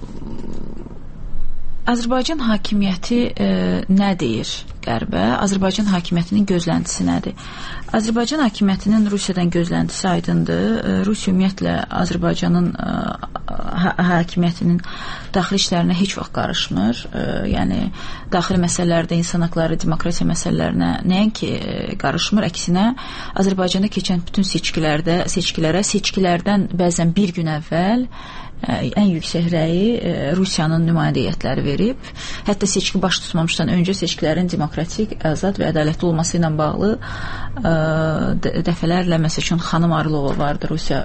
Azərbaycan hakimiyyəti ə, nə deyir qərbə? Azərbaycan hakimiyyətinin gözləntisi nədir? Azərbaycan hakimiyyətinin Rusiyadan gözləntisi aydındır. Rusiya ümumiyyətlə Azərbaycanın hakimiyyətinin daxili işlərinə heç vaxt qarışmır. Yəni daxili məsələlərdə, insan haqları, demokratiya məsələlərinə nəinki qarışmır, əksinə Azərbaycanda keçən bütün seçkilərdə, seçkilərə, seçkilərdən bəzən bir gün əvvəl ən yüksək rəyi Rusiyanın nümayəndə heyətləri verib. Hətta seçki baş tutmamışdan öncə seçkilərin demokratik, azad və ədalətli olması ilə bağlı dəfələrlə, məsəl üçün Xanım Arılova vardı, Rusiya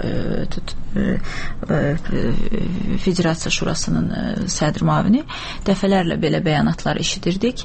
Federasiya Şurasının sədr müavini, dəfələrlə belə bəyanatlar eşidirdik,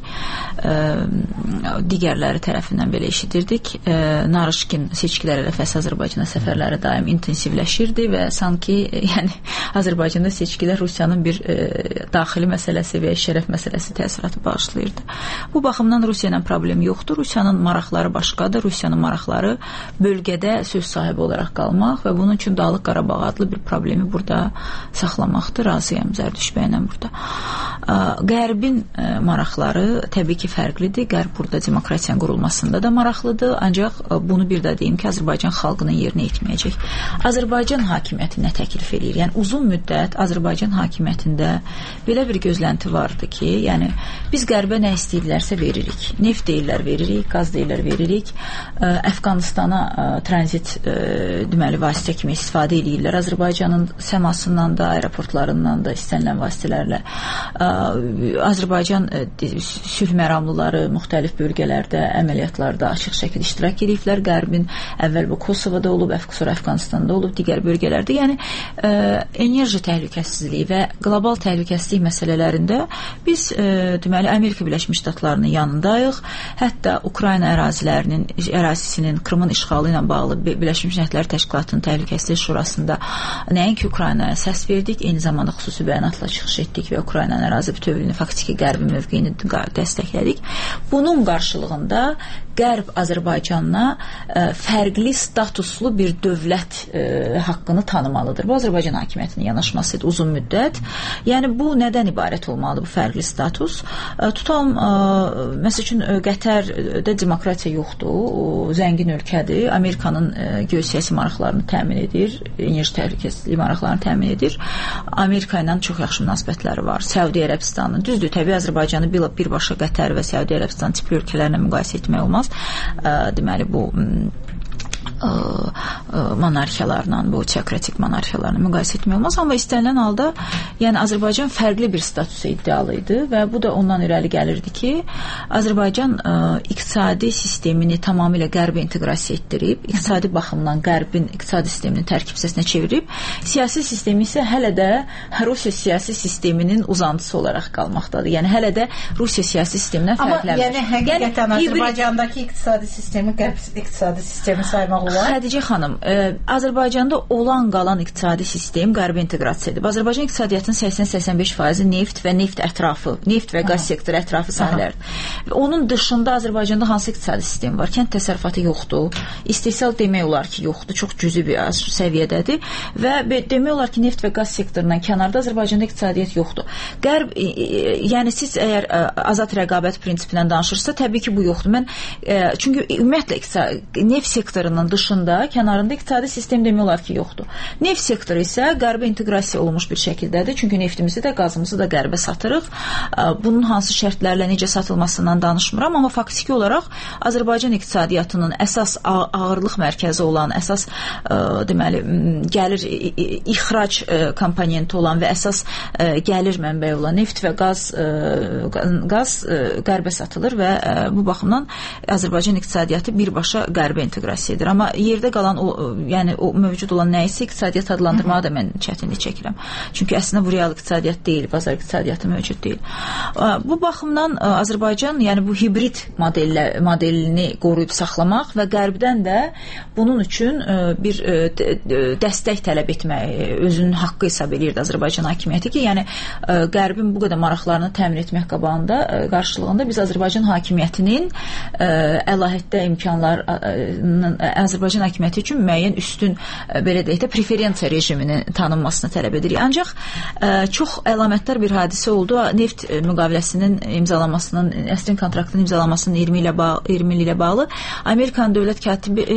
digərləri tərəfindən belə eşidirdik. Narışkin seçkilər ərəfəsi Azərbaycana səfərləri daim intensivləşirdi və sanki yəni Azərbaycanda seçkilər Rusiyanın bir e, daxili məsələsi və şərəf məsələsi təsiratı bağışlayırdı. Bu baxımdan Rusiya ilə problem yoxdur. Rusiyanın maraqları başqadır. Rusiyanın maraqları bölgədə söz sahibi olaraq qalmaq və bunun üçün Dağlıq Qarabağ adlı bir problemi burada saxlamaqdır. Razıyam Zərdüşt bəylə burada. Qərbin maraqları təbii ki fərqlidir. Qərb burada demokratiyanın qurulmasında da maraqlıdır. Ancaq bunu bir də deyim ki, Azərbaycan xalqının yerinə etməyəcək. Azərbaycan hakimiyyəti nə təklif edir? Yəni uzun müddət Azərbaycan hakimiyyətində belə bir gözlənti vardı ki, yəni biz Qərbə nə istəyirlərsə veririk. Neft deyirlər veririk, qaz deyirlər veririk. Əfqanistana tranzit deməli vasitə kimi istifadə edirlər. Azərbaycanın səmasından da, aeroportlarından da istənilən vasitələrlə. Azərbaycan sülh məramlıları müxtəlif bölgələrdə, əməliyyatlarda açıq şəkildə iştirak ediblər. Qərbin əvvəl bu Kosovada olub, sonra Əfqanistanda olub, digər bölgələrdə. Yəni enerji təhlükəsizliyi və qlobal təhlükəsizlik məsələlərində biz e, deməli Amerika Birləşmiş Ştatlarının yanındayıq. Hətta Ukrayna ərazilərinin ərazisinin Krımın işğalı ilə bağlı Birləşmiş Millətlər Təşkilatının Təhlükəsizlik Şurasında nəinki Ukraynaya səs verdik, eyni zamanda xüsusi bəyanatla çıxış etdik və Ukraynanın ərazi bütövlüyünü, faktiki Qərbin mövqeyini dəstəklədik. Bunun qarşılığında Qərb Azərbaycanına e, fərqli statuslu bir dövlət e, haqqını tanımalıdır. Bu Azərbaycan hakimiyyətinin yanaşmasıdır uzun müddət. Yəni bu nədən ibarət olmalıdır bu fərqli status? E, tutalım, e, məsəl üçün Qətərdə demokratiya yoxdur, o, zəngin ölkədir, Amerikanın e, geosiyasi maraqlarını təmin edir, enerji təhlükəsizliyi maraqlarını təmin edir. Amerika ilə çox yaxşı münasibətləri var. Səudiyyə Ərəbistanı, düzdür, təbii Azərbaycanı birbaşa Qətər və Səudiyyə Ərəbistan tipli ölkələrlə müqayisə etmək olmaz. Deməli bu monarxiyalarla, bu teokratik monarxiyalarla müqayisə etmək olmaz, amma istənilən halda yəni Azərbaycan fərqli bir statusa iddialı idi və bu da ondan irəli gəlirdi ki, Azərbaycan ə, iqtisadi sistemini tamamilə Qərbə inteqrasiya etdirib, iqtisadi baxımdan Qərbin iqtisadi sistemini tərkib hissəsinə çevirib, siyasi sistemi isə hələ də Rusiya siyasi sisteminin uzantısı olaraq qalmaqdadır. Yəni hələ də Rusiya siyasi sistemindən fərqlənmir. Amma yəni həqiqətən yəni, Azərbaycandakı iqtisadi sistemi Qərb iqtisadi sistemi saymaq olar. Xədicə xanım, ə, Azərbaycanda olan qalan iqtisadi sistem Qərbə inteqrasiya edib. Azərbaycan iqtisadiyyatının səksən səksən beş faizi neft və neft ətrafı, neft və qaz sektoru ətrafı sahələrdir. Onun dışında Azərbaycanda hansı iqtisadi sistem var? Kənd təsərrüfatı yoxdur. İstehsal demək olar ki, yoxdur. Çox cüzi bir səviyyədədir və demək olar ki, neft və qaz sektorundan kənarda Azərbaycanda iqtisadiyyat yoxdur. Qərb, yəni siz əgər ə, azad rəqabət prinsipindən danışırsa, təbii ki, bu yoxdur. Mən ə, çünki ümumiyyətlə neft sektorunun dışında, kənarında iqtisadi sistem demək olar ki, yoxdur. Neft sektoru isə Qərbə inteqrasiya olunmuş bir şəkildədir. Çünki neftimizi də, qazımızı da Qərbə satırıq. Bunun hansı şərtlərlə necə satılmasından danışmıram, amma faktiki olaraq Azərbaycan iqtisadiyyatının əsas ağırlıq mərkəzi olan, əsas deməli, gəlir ixrac komponenti olan və əsas gəlir mənbəyi olan neft və qaz, qaz Qərbə satılır və bu baxımdan Azərbaycan iqtisadiyyatı birbaşa Qərbə inteqrasiya edir. Amma yerdə qalan o, yəni o mövcud olan nə isə iqtisadiyyat adlandırmağa da mən çətinlik çəkirəm. Çünki əslində bu real iqtisadiyyat deyil, bazar iqtisadiyyatı mövcud deyil. Bu baxımdan Azərbaycan, yəni bu hibrid modellə, modelini qoruyub saxlamaq və Qərbdən də bunun üçün bir dəstək tələb etmək özünün haqqı hesab edirdi Azərbaycan hakimiyyəti ki, yəni Qərbin bu qədər maraqlarını təmin etmək qabağında, qarşılığında biz Azərbaycan hakimiyyətinin əlahiddə imkanlar Azərbaycan hakimiyyəti üçün müəyyən üstün belə deyək də preferensiya rejiminin tanınmasını tələb edirik. Ancaq çox əlamətdar bir hadisə oldu. Neft müqaviləsinin imzalanmasının, əsrin kontraktının imzalanmasının iyirmi ilə bağlı, iyirmi ilə bağlı Amerikanın dövlət katibi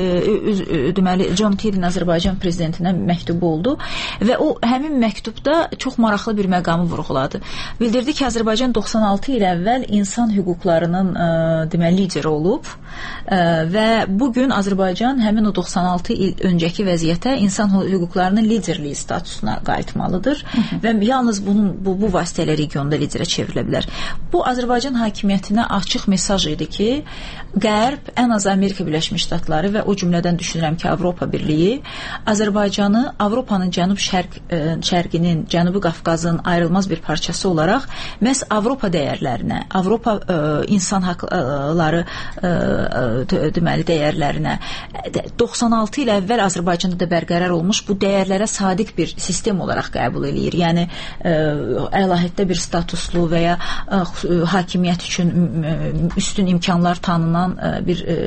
deməli John Kerry'nin Azərbaycan prezidentinə məktubu oldu və o həmin məktubda çox maraqlı bir məqamı vurğuladı. Bildirdi ki, Azərbaycan doxsan altı il əvvəl insan hüquqlarının ə, deməli lideri olub ə, və bugün Azərbaycan həmin o doxsan altı il öncəki vəziyyətə insan hüquqlarının liderliyi statusuna qayıtmalıdır və yalnız bunun bu, bu vasitələ regionda liderə çevrilə bilər. Bu Azərbaycan hakimiyyətinə açıq mesaj idi ki, Qərb, ən az Amerika Birləşmiş Ştatları və o cümlədən düşünürəm ki, Avropa Birliyi Azərbaycanı Avropanın cənub-şərq şərqinin, Cənubi Qafqazın ayrılmaz bir parçası olaraq məhz Avropa dəyərlərinə, Avropa ə, insan haqları ə, deməli dəyərlərinə doxsan altı il əvvəl Azərbaycanda da bərqərar olmuş bu dəyərlərə sadiq bir sistem olaraq qəbul eləyir. Yəni ə, əlahiddə bir statuslu və ya ə, hakimiyyət üçün üstün imkanlar tanınan ə, bir ə,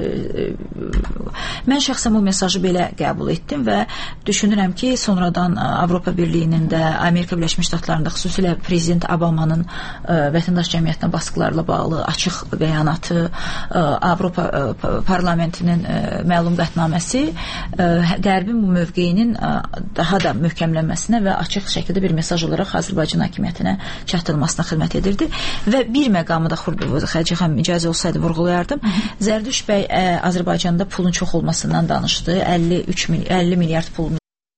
mən şəxsən bu mesajı belə qəbul etdim və düşünürəm ki, sonradan Avropa Birliyinin də, Amerika Birləşmiş Ştatlarında xüsusilə Prezident Obamanın ə, vətəndaş cəmiyyətinə baskılarla bağlı açıq bəyanatı, ə, Avropa ə, parlamentinin ə, məlum qətnaməsi ə, Qərbin bu mövqeyinin ə, daha da möhkəmlənməsinə və açıq şəkildə bir mesaj olaraq Azərbaycan hakimiyyətinə çatdırılmasına xidmət edirdi və bir məqamı da Xərci xanım icazə olsaydı vurğulayardım. Zərdüşt bəy ə, Azərbaycanda pulun çox olmasından danışdı. əlli üç əlli milyard pul.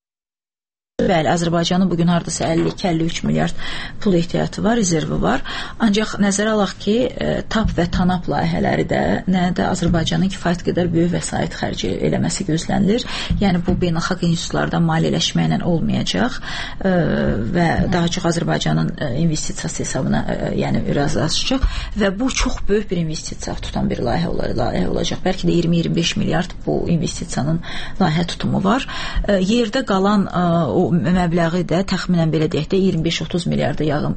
Bəli, Azərbaycanın bugün hardasa əlli iki əlli üç milyard pul ehtiyatı var, rezervi var. Ancaq nəzərə alaq ki, TAP və TANAP layihələri də nə də Azərbaycanın kifayət qədər böyük vəsait xərci eləməsi gözlənilir. Yəni bu beynəlxalq institutlardan maliyyələşməklə olmayacaq və daha çox Azərbaycanın investisiyası hesabına yəni razılaşacaq və bu çox böyük bir investisiya tutan bir layihə olacaq. Bəlkə də iyirmi iyirmi beş milyard bu investisiyanın layihə tutumu var. Yerdə qalan o məbləği də təxminən belə deyək də iyirmi beş otuz milyarda yaxın,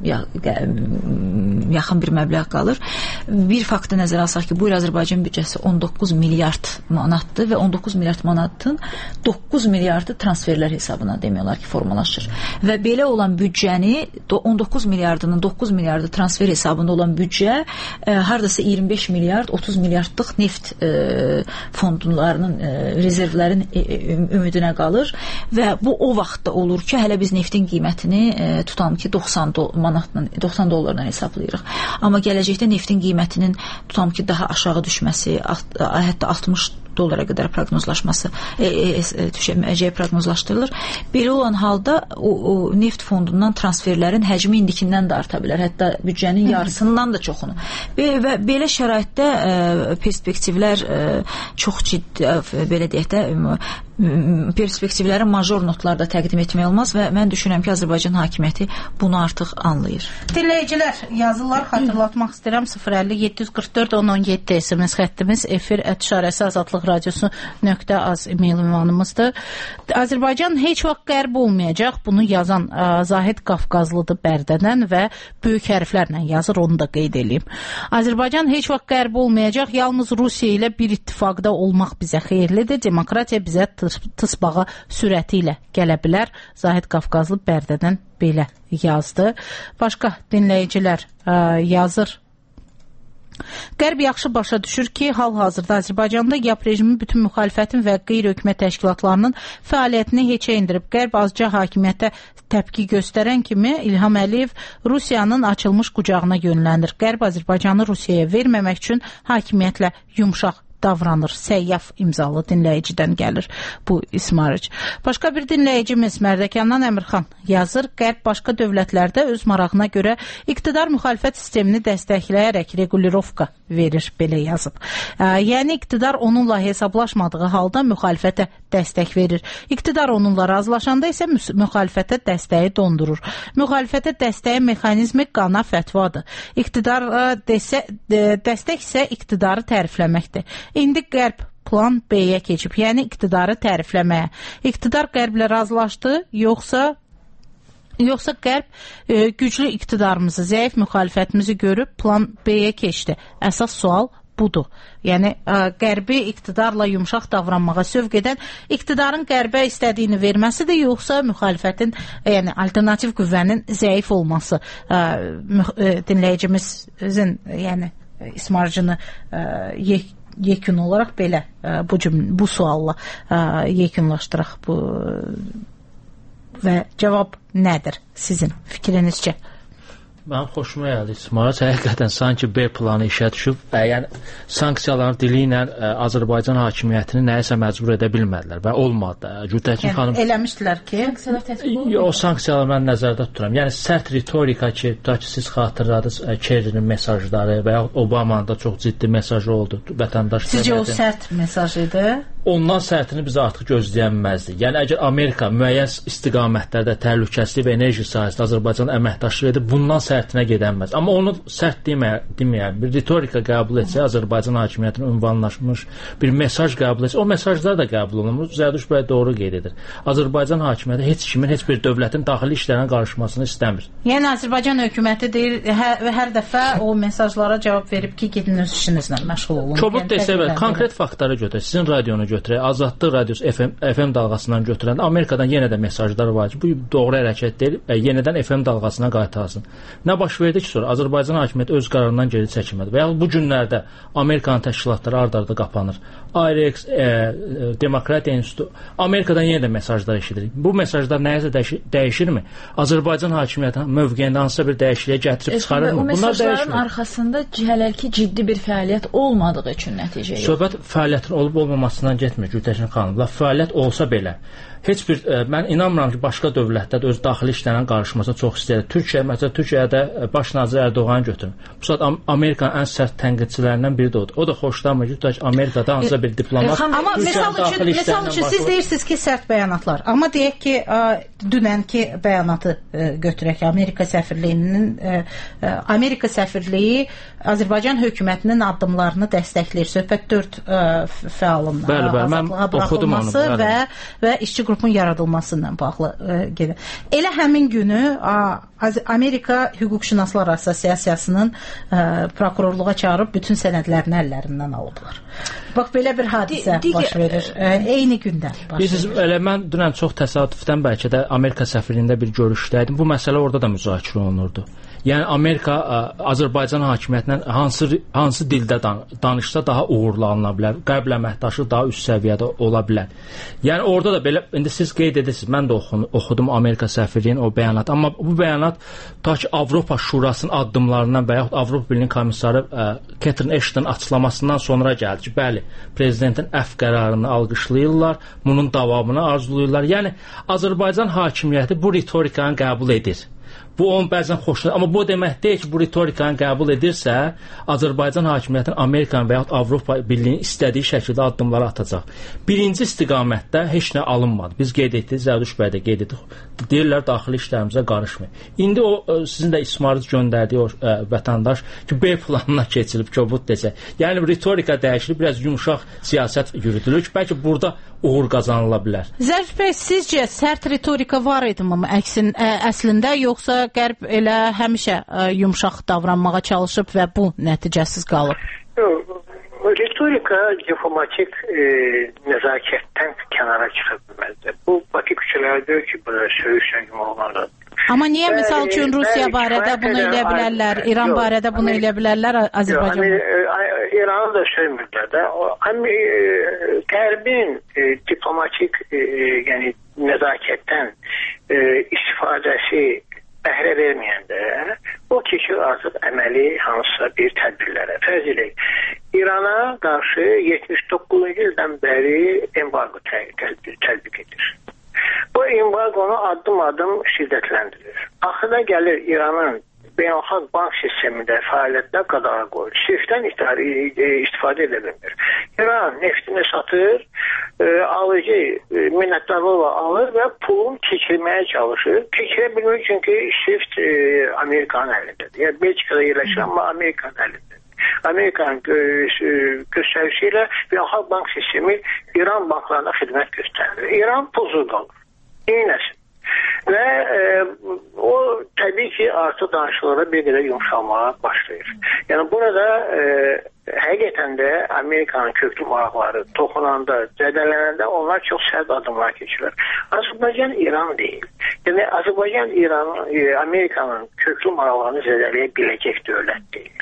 yaxın bir məbləğ qalır. Bir faktı nəzərə alsaq ki, bu il Azərbaycan büdcəsi on doqquz milyard manatdır və on doqquz milyard manatın doqquz milyardı transferlər hesabına demək olar ki, formalaşır. Və belə olan büdcəni on doqquz milyardının doqquz milyardı transfer hesabında olan büdcə e, hardasa iyirmi beş milyard otuz milyardlıq neft e, fondlarının e, rezervlərin e, ümidinə qalır və bu o vaxtda olur ki, hələ biz neftin qiymətini e, tutalım ki, doxsan manatla, doxsan dollarla hesablayırıq. Amma gələcəkdə neftin qiymətinin tutalım ki, daha aşağı düşməsi, alt, hətta altmış dollara qədər proqnozlaşması e, e, düşəcəyi proqnozlaşdırılır. Belə olan halda o, o neft fondundan transferlərin həcmi indikindən də arta bilər. Hətta büdcənin yarısından da çoxunu. Və, və belə şəraitdə e, perspektivlər e, çox ciddi, e, belə deyək də perspektivləri major notlarda təqdim etmək olmaz və mən düşünürəm ki, Azərbaycan hakimiyyəti bunu artıq anlayır. Dinləyicilər, yazılar xatırlatmaq istəyirəm. sıfır əlli yeddi yüz qırx dörd on on yeddi S M S xəttimiz, efir ət işarəsi azadlıq radiosu nöqtə az e-mail ünvanımızdır. Azərbaycan heç vaxt qərb olmayacaq. Bunu yazan ə, Zahid Qafqazlıdır Bərdədən və böyük hərflərlə yazır, onu da qeyd edeyim. Azərbaycan heç vaxt qərb olmayacaq. Yalnız Rusiya ilə bir ittifaqda olmaq bizə xeyirlidir. Demokratiya bizə tısbağa sürəti ilə gələ bilər. Zahid Qafqazlı Bərdədən belə yazdı. Başqa dinləyicilər ə, yazır. Qərb yaxşı başa düşür ki, hal-hazırda Azərbaycanda Y A P rejimi bütün müxalifətin və qeyri-hökumət təşkilatlarının fəaliyyətini heçə indirib. Qərb azca hakimiyyətə təpki göstərən kimi İlham Əliyev Rusiyanın açılmış qucağına yönlənir. Qərb Azərbaycanı Rusiyaya verməmək üçün hakimiyyətlə yumşaq davranır. Səyyaf imzalı dinləyicidən gəlir bu ismarıc. Başqa bir dinləyicimiz Mərdəkandan Əmirxan yazır. Qərb başqa dövlətlərdə öz marağına görə iqtidar müxalifət sistemini dəstəkləyərək regulirovka verir, belə yazıb. Yəni iqtidar onunla hesablaşmadığı halda müxalifətə dəstək verir. İqtidar onunla razılaşanda isə müxalifətə dəstəyi dondurur. Müxalifətə dəstəyi mexanizmi qana fətvadır. İqtidar desə, dəstək isə iqtidarı tərifləməkdir. İndi Qərb plan B-yə keçib, yəni iqtidarı tərifləməyə. İqtidar Qərblə razılaşdı, yoxsa yoxsa Qərb e, güclü iqtidarımızı, zəif müxalifətimizi görüb plan B-yə keçdi. Əsas sual budur. Yəni ə, qərbi iqtidarla yumşaq davranmağa sövq edən iqtidarın qərbə istədiyini verməsidir, yoxsa müxalifətin, yəni alternativ qüvvənin zəif olması? Ə, müx, ə, dinləyicimizin, yəni ismarcını ə, yek, yekun olaraq belə ə, bu cümlə, bu sualla ə, yekunlaşdıraq bu və cavab nədir sizin fikrinizcə? Mənim xoşuma gəldi İsmail. Həqiqətən sanki B planı işə düşüb. Yəni sanksiyaların dili ilə ə, Azərbaycan hakimiyyətini nəyisə məcbur edə bilmədilər və olmadı. Gültəkin yəni, xanım eləmişdilər ki, o sanksiyaları mən nəzərdə tuturam. Yəni sərt ritorika ki, tutaq ki, siz xatırladınız Kerrinin mesajları və ya Obamanın da çox ciddi mesajı oldu vətəndaş. Sizcə o sərt mesaj idi? Ondan sərtini biz artıq gözləyənməzdik. Yəni əgər Amerika müəyyən istiqamətlərdə təhlükəsizlik və enerji sahəsində Azərbaycan əməkdaşlıq edib, bundan sərtinə gedənməz. Amma onu sərt deməyəm, bir ritorika qəbul etsə, Azərbaycan hakimiyyətinin ünvanlaşmış bir mesaj qəbul etsə, o mesajlar da qəbul olunmur. Zərduş bəy doğru qeyd edir. Azərbaycan hakimiyyəti heç kimin, heç bir dövlətin daxili işlərinə qarışmasını istəmir. Yəni Azərbaycan hökuməti deyir və hər dəfə o mesajlara cavab verib ki, gedin öz işinizlə məşğul olun. Kobud desə və konkret faktları götürək. Sizin radionu götürək. Azadlıq radiosu F M, F M dalğasından götürəndə Amerikadan yenə də mesajlar var ki, bu doğru hərəkət deyil və yenidən F M dalğasına qaytarsın. Nə baş verdi ki, sonra Azərbaycan hakimiyyəti öz qərarından geri çəkilmədi. Və ya bu günlərdə Amerikanın təşkilatları ard-arda qapanır. I R X, e, e, Demokratiya İnstitutu, Amerikadan yenə də mesajlar eşidirik. Bu mesajlar nəyəsə dəyişir, dəyişirmi? Azərbaycan hakimiyyətinin mövqeyində hansısa bir dəyişikliyə gətirib çıxarırmı? Bu mesajların arxasında hələ ki ciddi bir fəaliyyət olmadığı üçün nəticə yox. Söhbət fəaliyyətin olub-olmamasından getmir Gültəkin xanım. Fəaliyyət olsa belə heç bir, ə, mən inanmıram ki, başqa dövlətdə də öz daxili işlərinə qarışmasını çox istəyir. Türkiyə, məsələn, Türkiyədə baş nazir Ərdoğan götürün. Bu saat Amerikanın ən sərt tənqidçilərindən biri də odur. O da xoşlanmır ki, tutaq Amerikada hansısa bir diplomat. Amma misal üçün, misal üçün siz deyirsiniz ki, sərt bəyanatlar. Amma deyək ki, ə, dünənki bəyanatı ə, götürək. Amerika səfirliyinin ə, ə, Amerika səfirliyi Azərbaycan hökumətinin addımlarını dəstəkləyir. Söhbət dörd ə, fəalın bəli, bəli, mən oxudum onu, və və işçi qrupun yaradılması ilə bağlı ə, gedir. Elə həmin günü ə, Amerika Hüquqşünaslar Assosiasiyasının ə, prokurorluğa çağırıb bütün sənədlərini əllərindən alıblar. Bax, belə bir hadisə Di baş verir. Ə, eyni gündə baş Bilirsiniz, verir. Elə mən dünən çox təsadüfdən bəlkə də Amerika səfirliyində bir görüşdəydim. Bu məsələ orada da müzakirə olunurdu. Yəni Amerika ə, Azərbaycan hakimiyyətindən hansı hansı dildə dan danışsa daha uğurlu alına bilər. Qərb əməkdaşlığı daha üst səviyyədə ola bilər. Yəni orada da belə indi siz qeyd edirsiniz. Mən də oxun, oxudum Amerika səfirliyinin o bəyanatı. Amma bu bəyanat ta ki Avropa Şurasının addımlarından və yaxud Avropa Birliyi komissarı ə, Catherine Ashton açıqlamasından sonra gəldi ki, bəli, prezidentin əfv qərarını alqışlayırlar, bunun davamını arzulayırlar. Yəni Azərbaycan hakimiyyəti bu ritorikanı qəbul edir. Bu onun bəzən xoşuna, amma bu demək deyil ki, bu ritorikanı qəbul edirsə, Azərbaycan hakimiyyətinin Amerikanın və yaxud Avropa Birliyinin istədiyi şəkildə addımları atacaq. Birinci istiqamətdə heç nə alınmadı. Biz qeyd etdik, Zərduş bəy də qeyd etdik. Deyirlər, daxili işlərimizə qarışmayın. İndi o, sizin də ismarız göndərdiyi o ə, vətəndaş ki, B planına keçilib, kobud desə. Yəni, ritorika dəyişilib, biraz yumşaq siyasət yürüdülür ki, bəlkə burada uğur qazanıla bilər. Zərduş bəy, sizcə sərt ritorika var idi mı əksin, ə, əslində, yoxsa Qərb elə həmişə ə, yumşaq davranmağa çalışıb və bu nəticəsiz qalıb? Ritorika diplomatik e, nəzakətdən kənara çıxa bilməzdir. Bu Bakı küçələrdə ki, burada söyüşlə yumruqlanır. Amma niyə misal üçün Rusiya barədə bunu elə bilərlər, İran barədə bunu elə bilərlər, Azərbaycan? İranı da söymürlər də. Qərbin e, diplomatik e, yəni nəzakətdən e, istifadəsi bəhrə verməyəndə o keçir artıq əməli hansısa bir tədbirlərə. Fərz edək, İrana qarşı yetmiş doqquzuncu ildən bəri embargo tətbiq edir. Bu embargonu addım-addım şiddətləndirir. Axırda gəlir İranın beynəlxalq bank sistemində fəaliyyətdə qadağa qoyur. Swiftdən istifadə edə bilmir. İran neftini satır, e, alıcı e, minnətdarlıqla alır və pulun keçirməyə çalışır. Keçirə bilmir çünki Swift e, Amerikanın əlindədir. Yəni Belçikada yerləşir, amma Amerikanın əlindədir. Amerikanın gö göstərişi ilə beynəlxalq bank sistemi İran banklarına xidmət göstərir. İran pulsuz qalır. Neynəsin? Və e, o təbii ki, artıq danışıqlara bir qədər yumşalmağa başlayır. Yəni burada e, həqiqətən də Amerikanın köklü maraqları toxunanda, zədələnəndə onlar çox sərt adımlar keçirir. Azərbaycan İran deyil. Yəni Azərbaycan İran, e, Amerikanın köklü maraqlarını zədələyə biləcək dövlət deyil.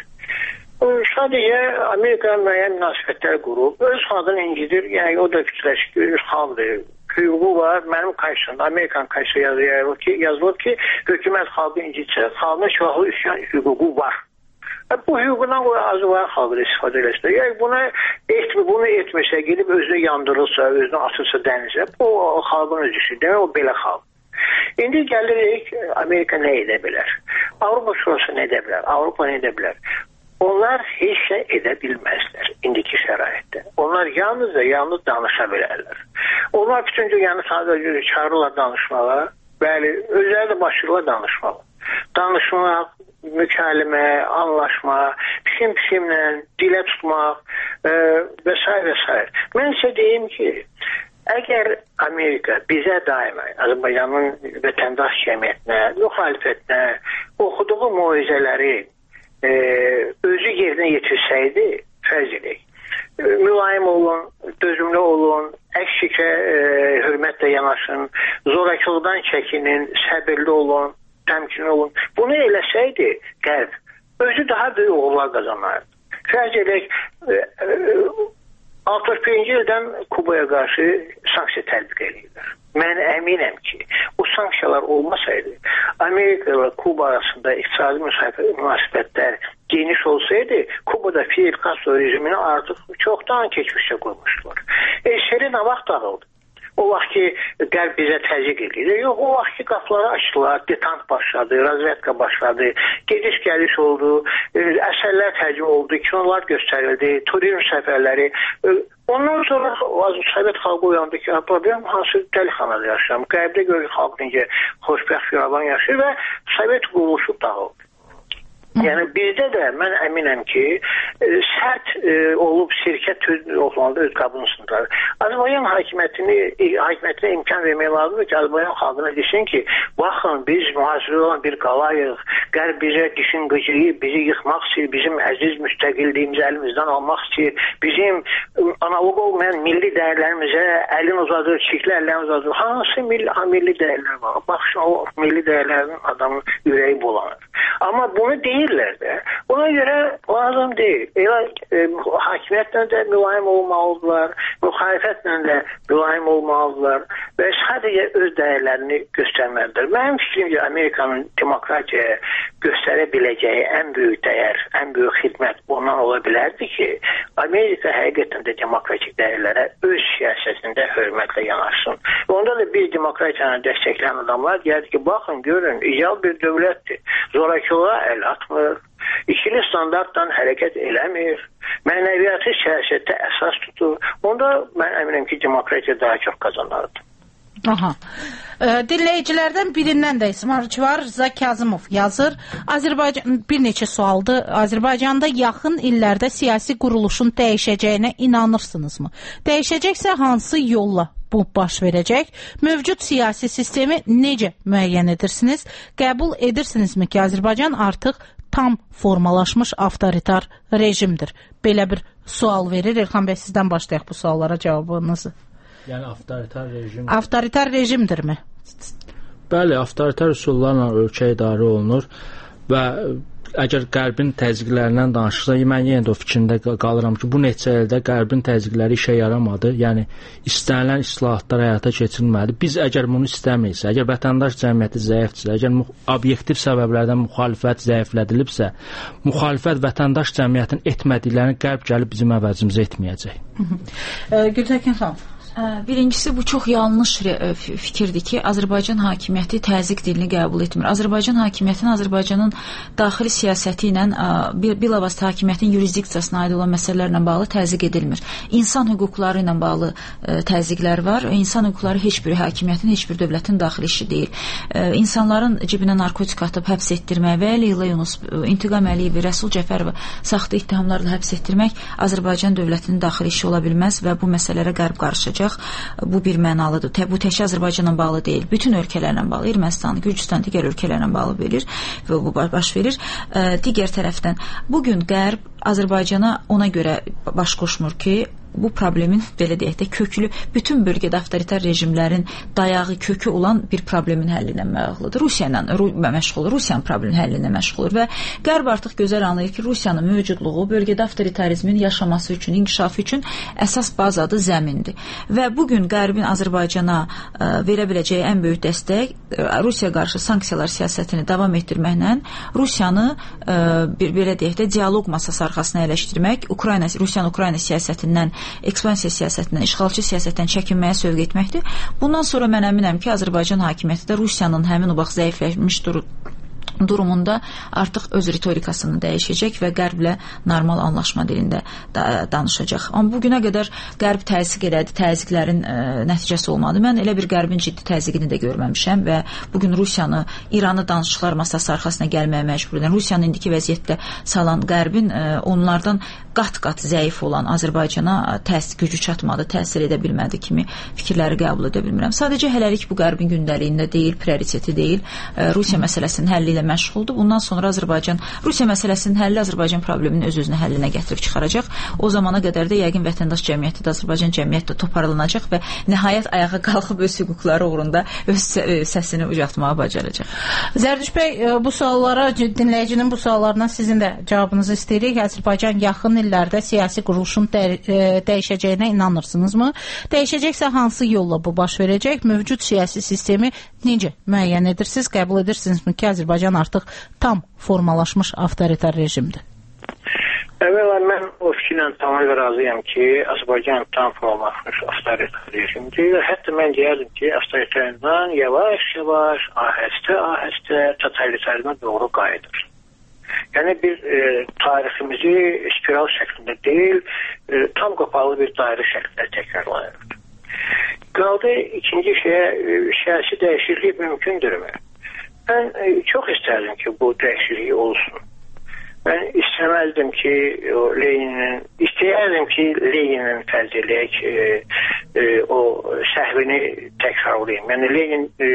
Sadəcə Amerika müəyyən münasibətlər qurub, öz xalqını incidir, yəni o da fikirləşir ki, öz xalqdır, hüququ var, mənim qarşısında, Amerikan qarşısında yazılır ki, yazılır ki, hökumət xalqı incitsə, xalqın şahı üsyan hüququ var. Bu hüququndan Azərbaycan xalqı istifadə eləsə, yəni bunu, etmə, bunu etməsə, gedib özünü yandırırsa, özünü atırsa dənizə, bu xalqın özüsü, demək o belə xalq. İndi gəlirik, Amerika nə edə bilər? Avropa Şurası nə edə bilər? Avropa nə edə bilər? Onlar heç şey edə bilməzlər indiki şəraitdə. Onlar yalnız da yalnız danışa bilərlər. Onlar bütün dünyanı sadəcə çağırırlar danışmağa. Bəli, özləri də başlayırlar danışmağa. Danışmaq, mükalimə, anlaşma, pisim-pisimlə, dilə tutmaq e, və s. və s. Mən sizə deyim ki, əgər Amerika bizə daima Azərbaycanın vətəndaş cəmiyyətinə, müxalifətinə oxuduğu muizələri Ee, özü yerinə yetirsəydi, fərz edək. Mülayim olun, dözümlü olun, əks-şəkə e, hörmətlə yanaşın, zorakılıqdan çəkinin, səbirli olun, təmkinli olun. Bunu eləsəydi, qərb, özü daha böyük uğurlar qazanardı. Fərz edək, e, e, altmış birinci ildən Kubaya qarşı sanksiya tətbiq edirlər. Mən əminəm ki, bu sanksiyalar olmasaydı, Amerika ilə Kuba arasında iqtisadi münasibətlər geniş olsaydı, Kubada Fidel Castro rejimini artıq çoxdan keçmişdə qurmuşdular. E, seri nə vaxt dağıldı? O vaxt ki, qərb bizə təzyiq edir. Yox, o vaxt ki, qapıları açdılar, detant başladı, razvedka başladı, gediş-gəliş oldu, əsərlər tərcih oldu, kinolar göstərildi, turizm səfərləri. Ondan sonra Sovet xalqı uyandı ki, problem hansı dəlixanada yaşayam, qərbdə görür xalq necə xoşbəxt firavan yaşayır və Sovet quruluşu dağıldı. Yəni bizdə də mən əminəm ki, e, sərt e, olub sirkə tüz olmalı öz qabını sındırar. Azərbaycan hakimiyyətini, e, hakimiyyətinə imkan vermək lazımdır ki, Azərbaycan xalqına desin ki, baxın biz mühasirə olan bir qalayıq, qərb bizə dişin qıcıyıb, bizi yıxmaq istəyir, bizim əziz müstəqilliyimizi əlimizdən almaq istəyir, bizim analog olmayan milli dəyərlərimizə əlin uzadır, çirkli əllərini uzadır. Hansı milli, milli dəyərlər var? Baxın, o milli dəyərlərin adamın ürəyi bulanır. Amma bunu deyirlər də. Ona görə lazım deyil. Elə e, hakimiyyətlə də mülayim olmalıdırlar, müxalifətlə də mülayim olmalıdırlar və sadəcə öz dəyərlərini göstərməlidir. Mənim fikrimcə Amerikanın demokratiyaya göstərə biləcəyi ən böyük dəyər, ən böyük xidmət ondan ola bilərdi ki, Amerika həqiqətən də demokratik dəyərlərə öz siyasətində hörmətlə yanaşsın. Onda da bir demokratiyanı dəstəkləyən adamlar deyir ki, baxın, görün, ideal bir dövlətdir. Zorakılığa əl atmır, ikili standartdan hərəkət eləmir, mənəviyyatı siyasətdə əsas tutur. Onda mən əminəm ki, demokratiya daha çox qazanardı. Aha. E, dinləyicilərdən birindən də ismarıcı var. Rza Kazımov yazır. Azərbaycan bir neçə sualdır. Azərbaycanda yaxın illərdə siyasi quruluşun dəyişəcəyinə inanırsınızmı? Dəyişəcəksə hansı yolla bu baş verəcək? Mövcud siyasi sistemi necə müəyyən edirsiniz? Qəbul edirsinizmi ki, Azərbaycan artıq tam formalaşmış avtoritar rejimdir? Belə bir sual verir. İlham bəy, sizdən başlayaq bu suallara cavabınızı. Yəni avtoritar rejim. Avtoritar rejimdirmi? Bəli, avtoritar üsullarla ölkə idarə olunur və əgər qərbin təzyiqlərindən danışırsa, mən yenə də o fikrində qalıram ki, bu neçə ildə qərbin təzyiqləri işə yaramadı. Yəni istənilən islahatlar həyata keçirilmədi. Biz əgər bunu istəmirsə, əgər vətəndaş cəmiyyəti zəifdirsə, əgər obyektiv səbəblərdən müxalifət zəiflədilibsə, müxalifət vətəndaş cəmiyyətin etmədiklərini qərb gəlib bizim əvəzimizə etməyəcək. Gültəkin xanım. Birincisi, bu çox yanlış fikirdir ki, Azərbaycan hakimiyyəti təzyiq dilini qəbul etmir. Azərbaycan hakimiyyətinin Azərbaycanın daxili siyasəti ilə bilavasitə hakimiyyətin yurisdiksiyasına aid olan məsələlərlə bağlı təzyiq edilmir. İnsan hüquqları ilə bağlı təzyiqlər var. İnsan hüquqları heç bir hakimiyyətin, heç bir dövlətin daxili işi deyil. İnsanların cibinə narkotik atıb həbs etdirmək və Leyla Yunus, İntiqam Əliyevi, Rəsul Cəfərova saxta ittihamlarla həbs etdirmək Azərbaycan dövlətinin daxili işi ola bilməz və bu məsələlərə qərb qarışacaq. olacaq. Bu bir mənalıdır. Bu təkcə Azərbaycanla bağlı deyil, bütün ölkələrlə bağlı, Ermənistan, Gürcüstan, digər ölkələrlə bağlı verir və bu baş verir. Digər tərəfdən, bugün Qərb Azərbaycana ona görə baş qoşmur ki, bu problemin, belə deyək də, köklü, bütün bölgədə avtoritar rejimlərin dayağı, kökü olan bir problemin həllinə məğludur. Rusiya ilə məşğul olur, Rusiyanın problemin həllinə məşğul olur və Qərb artıq gözəl anlayır ki, Rusiyanın mövcudluğu bölgədə avtoritarizmin yaşaması üçün, inkişafı üçün əsas bazadır, zəmindir. Və bugün Qərbin Azərbaycana ə, verə biləcəyi ən böyük dəstək Rusiya qarşı sanksiyalar siyasətini davam etdirməklə Rusiyanı ə, bir, belə deyək də, dialoq masası arxasına əyləşdirmək, Ukrayna, Rusiyanın Ukrayna siyasətindən, ekspansiya siyasətindən, işğalçı siyasətdən çəkinməyə sövq etməkdir. Bundan sonra mən əminəm ki, Azərbaycan hakimiyyəti də Rusiyanın həmin o bax zəifləşmiş dur durumunda artıq öz ritorikasını dəyişəcək və Qərblə normal anlaşma dilində da danışacaq. Amma bugünə qədər Qərb təzyiq elədi, təzyiqlərin ə, nəticəsi olmadı. Mən elə bir Qərbin ciddi təzyiqini də görməmişəm və bugün Rusiyanı, İranı danışıqlar masası arxasına gəlməyə məcbur edən, Rusiyanın indiki vəziyyətdə salan Qərbin ə, onlardan qat-qat zəif olan Azərbaycana təsir gücü çatmadı, təsir edə bilmədi kimi fikirləri qəbul edə bilmirəm. Sadəcə hələlik bu Qərbin gündəliyində deyil, prioriteti deyil. Ə, Rusiya məsələsinin həlli ilə məşğuldur. Bundan sonra Azərbaycan, Rusiya məsələsinin həlli Azərbaycan probleminin öz-özünə həllinə gətirib çıxaracaq. O zamana qədər də yəqin vətəndaş cəmiyyəti də, Azərbaycan cəmiyyəti də toparlanacaq və nəhayət ayağa qalxıb öz hüquqları uğrunda öz səsini ucaltmağa bacaracaq. Zərdüş bəy, bu suallara, dinləyicinin bu suallarına sizin də cavabınızı istəyirik. Azərbaycan yaxın illərdə siyasi quruluşun də dəyişəcəyinə inanırsınızmı? Dəyişəcəksə hansı yolla bu baş verəcək? Mövcud siyasi sistemi necə müəyyən edirsiniz? Qəbul edirsinizmi ki, Azərbaycan artıq tam formalaşmış avtoritar rejimdir? Əvvəla mən o fikirlə tamamilə razıyam ki, Azərbaycan tam formalaşmış avtoritar rejimdir. Hətta mən deyərdim ki, avtoritarizmdən yavaş-yavaş, ahəstə-ahəstə totalitarizmə doğru qayıdır. Yəni bir e, tariximizi spiral şəklində deyil, e, tam qapalı bir dairə şəklində təkrarlayır. Qaldı ikinci şeyə, e, siyasi dəyişiklik mümkündürmü? Mən e, çox istərdim ki, bu dəyişiklik olsun. Mən istəməzdim ki, o Leninin, istəyərdim ki, Leninin fərz eləyək, e, e, o səhvini təkrarlayayım. Yəni Lenin e,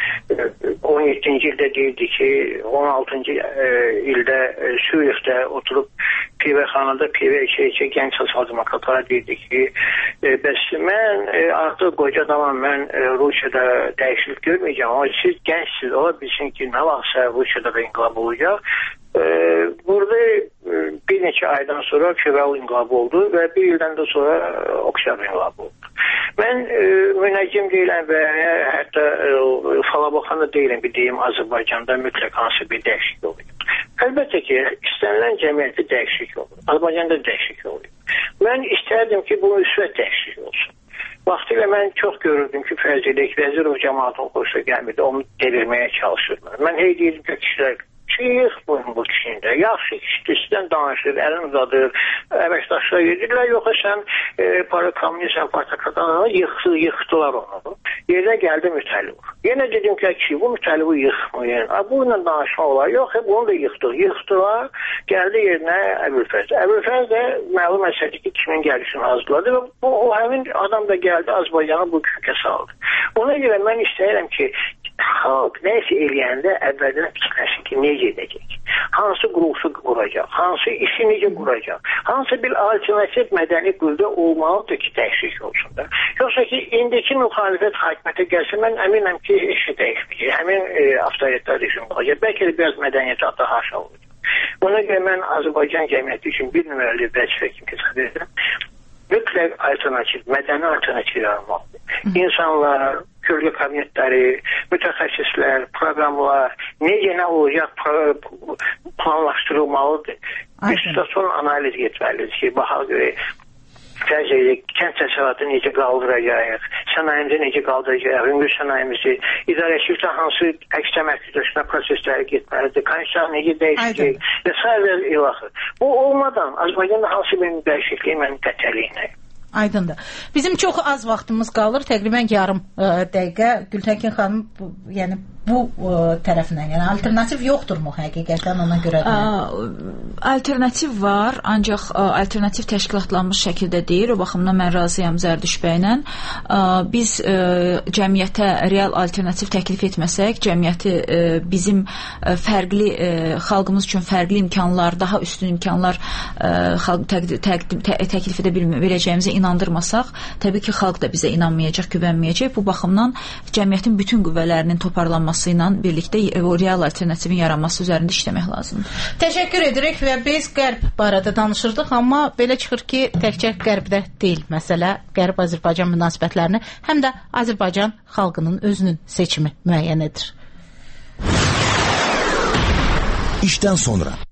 on yeddinci ildə deyildi ki, on altıncı e, ildə e, Suriye'də oturub pivəxanada pivə içə-içə gənc sosial-demokratlara deyildi ki, e, bəs mən e, artıq qoca adamam, mən e, Rusiyada dəyişiklik görməyəcəm, amma siz gəncsiniz, ola bilsin ki, nə vaxtsa Rusiyada da inqilab olacaq. Ee, burada e, bir neçə aydan sonra fevral inqilabı oldu və bir ildən də sonra e, oktyabr inqilabı oldu. Mən e, müəccim deyiləm və hətta e, falabaxan da deyiləm, bir deyim, Azərbaycanda mütləq hansı bir dəyişiklik oluyor. Əlbəttə ki, istənilən cəmiyyətdə dəyişiklik olur. Azərbaycanda dəyişiklik oluyor. Mən istərdim ki, bu müsbət dəyişiklik olsun. Vaxtilə mən çox görürdüm ki, fərz edək, Vəzirov cəmaatın xoşuna gəlmirdi, onu devirməyə çalışırlar. Mən hey deyirdim ki, kişilər Çıx buyurun bu kişində. Yaxşı kişidir, sizdən danışır, əlin uzadır, əməkdaşlar yedirlər. Yoxsa sən e, para kommunizm partakadanı yıxdı, yıxdılar onu. Yerine gəldi mütəllif. Yenə dedim ki, ki bu mütəllifi yıxmayın. Bununla danışma olar. Yox, bunu da yıxdı. Yıxdılar, gəldi yerinə Əbülfəz. Əbülfəz də məlum məsələdir ki, kimin gəlişini hazırladı və bu, o həmin adam da gəldi, Azərbaycanı bu kökə saldı. Ona görə mən istəyirəm ki, xalq nəsə eləyəndə əvvəldən fikirləşsin ki, necə edəcək? Hansı quruluşu quracaq? Hansı işi necə quracaq? Hansı bir alternativ mədəni qüvvə olmalıdır ki, dəyişiklik olsun da? Yoxsa ki, indiki müxalifət hakimiyyətə gəlsə, mən əminəm ki, heç şey dəyişməyəcək. Həmin e, avtoritar rejim olacaq. Bəlkə də biraz mədəniyyəti daha aşağı olacaq. Ona görə mən Azərbaycan cəmiyyəti üçün bir nömrəli vəzifə kimi hesab edirəm. Mütləq alternativ, mədəni alternativ yaratmalıdır. İnsanlar, kölgə kabinetləri, mütəxəssislər, proqramlar, necə nə olacaq planlaşdırılmalıdır. Üstəson analiz etməlidir ki, baxa görə fərz edək, kənd təsərrüfatı necə qaldıracaq, sənayimizi necə qaldıracaq, ümumi sənayimizi, idarəçilikdə hansı əks əməkdaşlıqla prosesləri getməlidir, konstitusiya necə dəyişəcək və s. ilaxır. Bu olmadan Azərbaycanda hansı bir dəyişikliyi mən qətəliyinə Aydındır. Bizim çox az vaxtımız qalır, təqribən yarım ə, dəqiqə. Gültəkin xanım, bu, yəni bu ə, tərəfindən, yəni alternativ yoxdurmu həqiqətən ona görə də? Alternativ var, ancaq ə, alternativ təşkilatlanmış şəkildə deyil. O baxımdan mən razıyam Zərdüş bəylə. Ə, biz ə, cəmiyyətə real alternativ təklif etməsək, cəmiyyəti ə, bizim ə, fərqli ə, xalqımız üçün fərqli imkanlar, daha üstün imkanlar ə, xalq təqdim, təqdim, tə, təklif edə biləcəyimizə inandırmasaq, təbii ki, xalq da bizə inanmayacaq, güvənməyəcək. Bu baxımdan cəmiyyətin bütün qüvvələrinin toparlanması ilə birlikdə o real alternativin yaranması üzərində işləmək lazımdır. Təşəkkür edirik və biz Qərb barədə danışırdıq, amma belə çıxır ki, təkcə Qərbdə deyil məsələ, Qərb-Azərbaycan münasibətlərini həm də Azərbaycan xalqının özünün seçimi müəyyən edir. İşdən sonra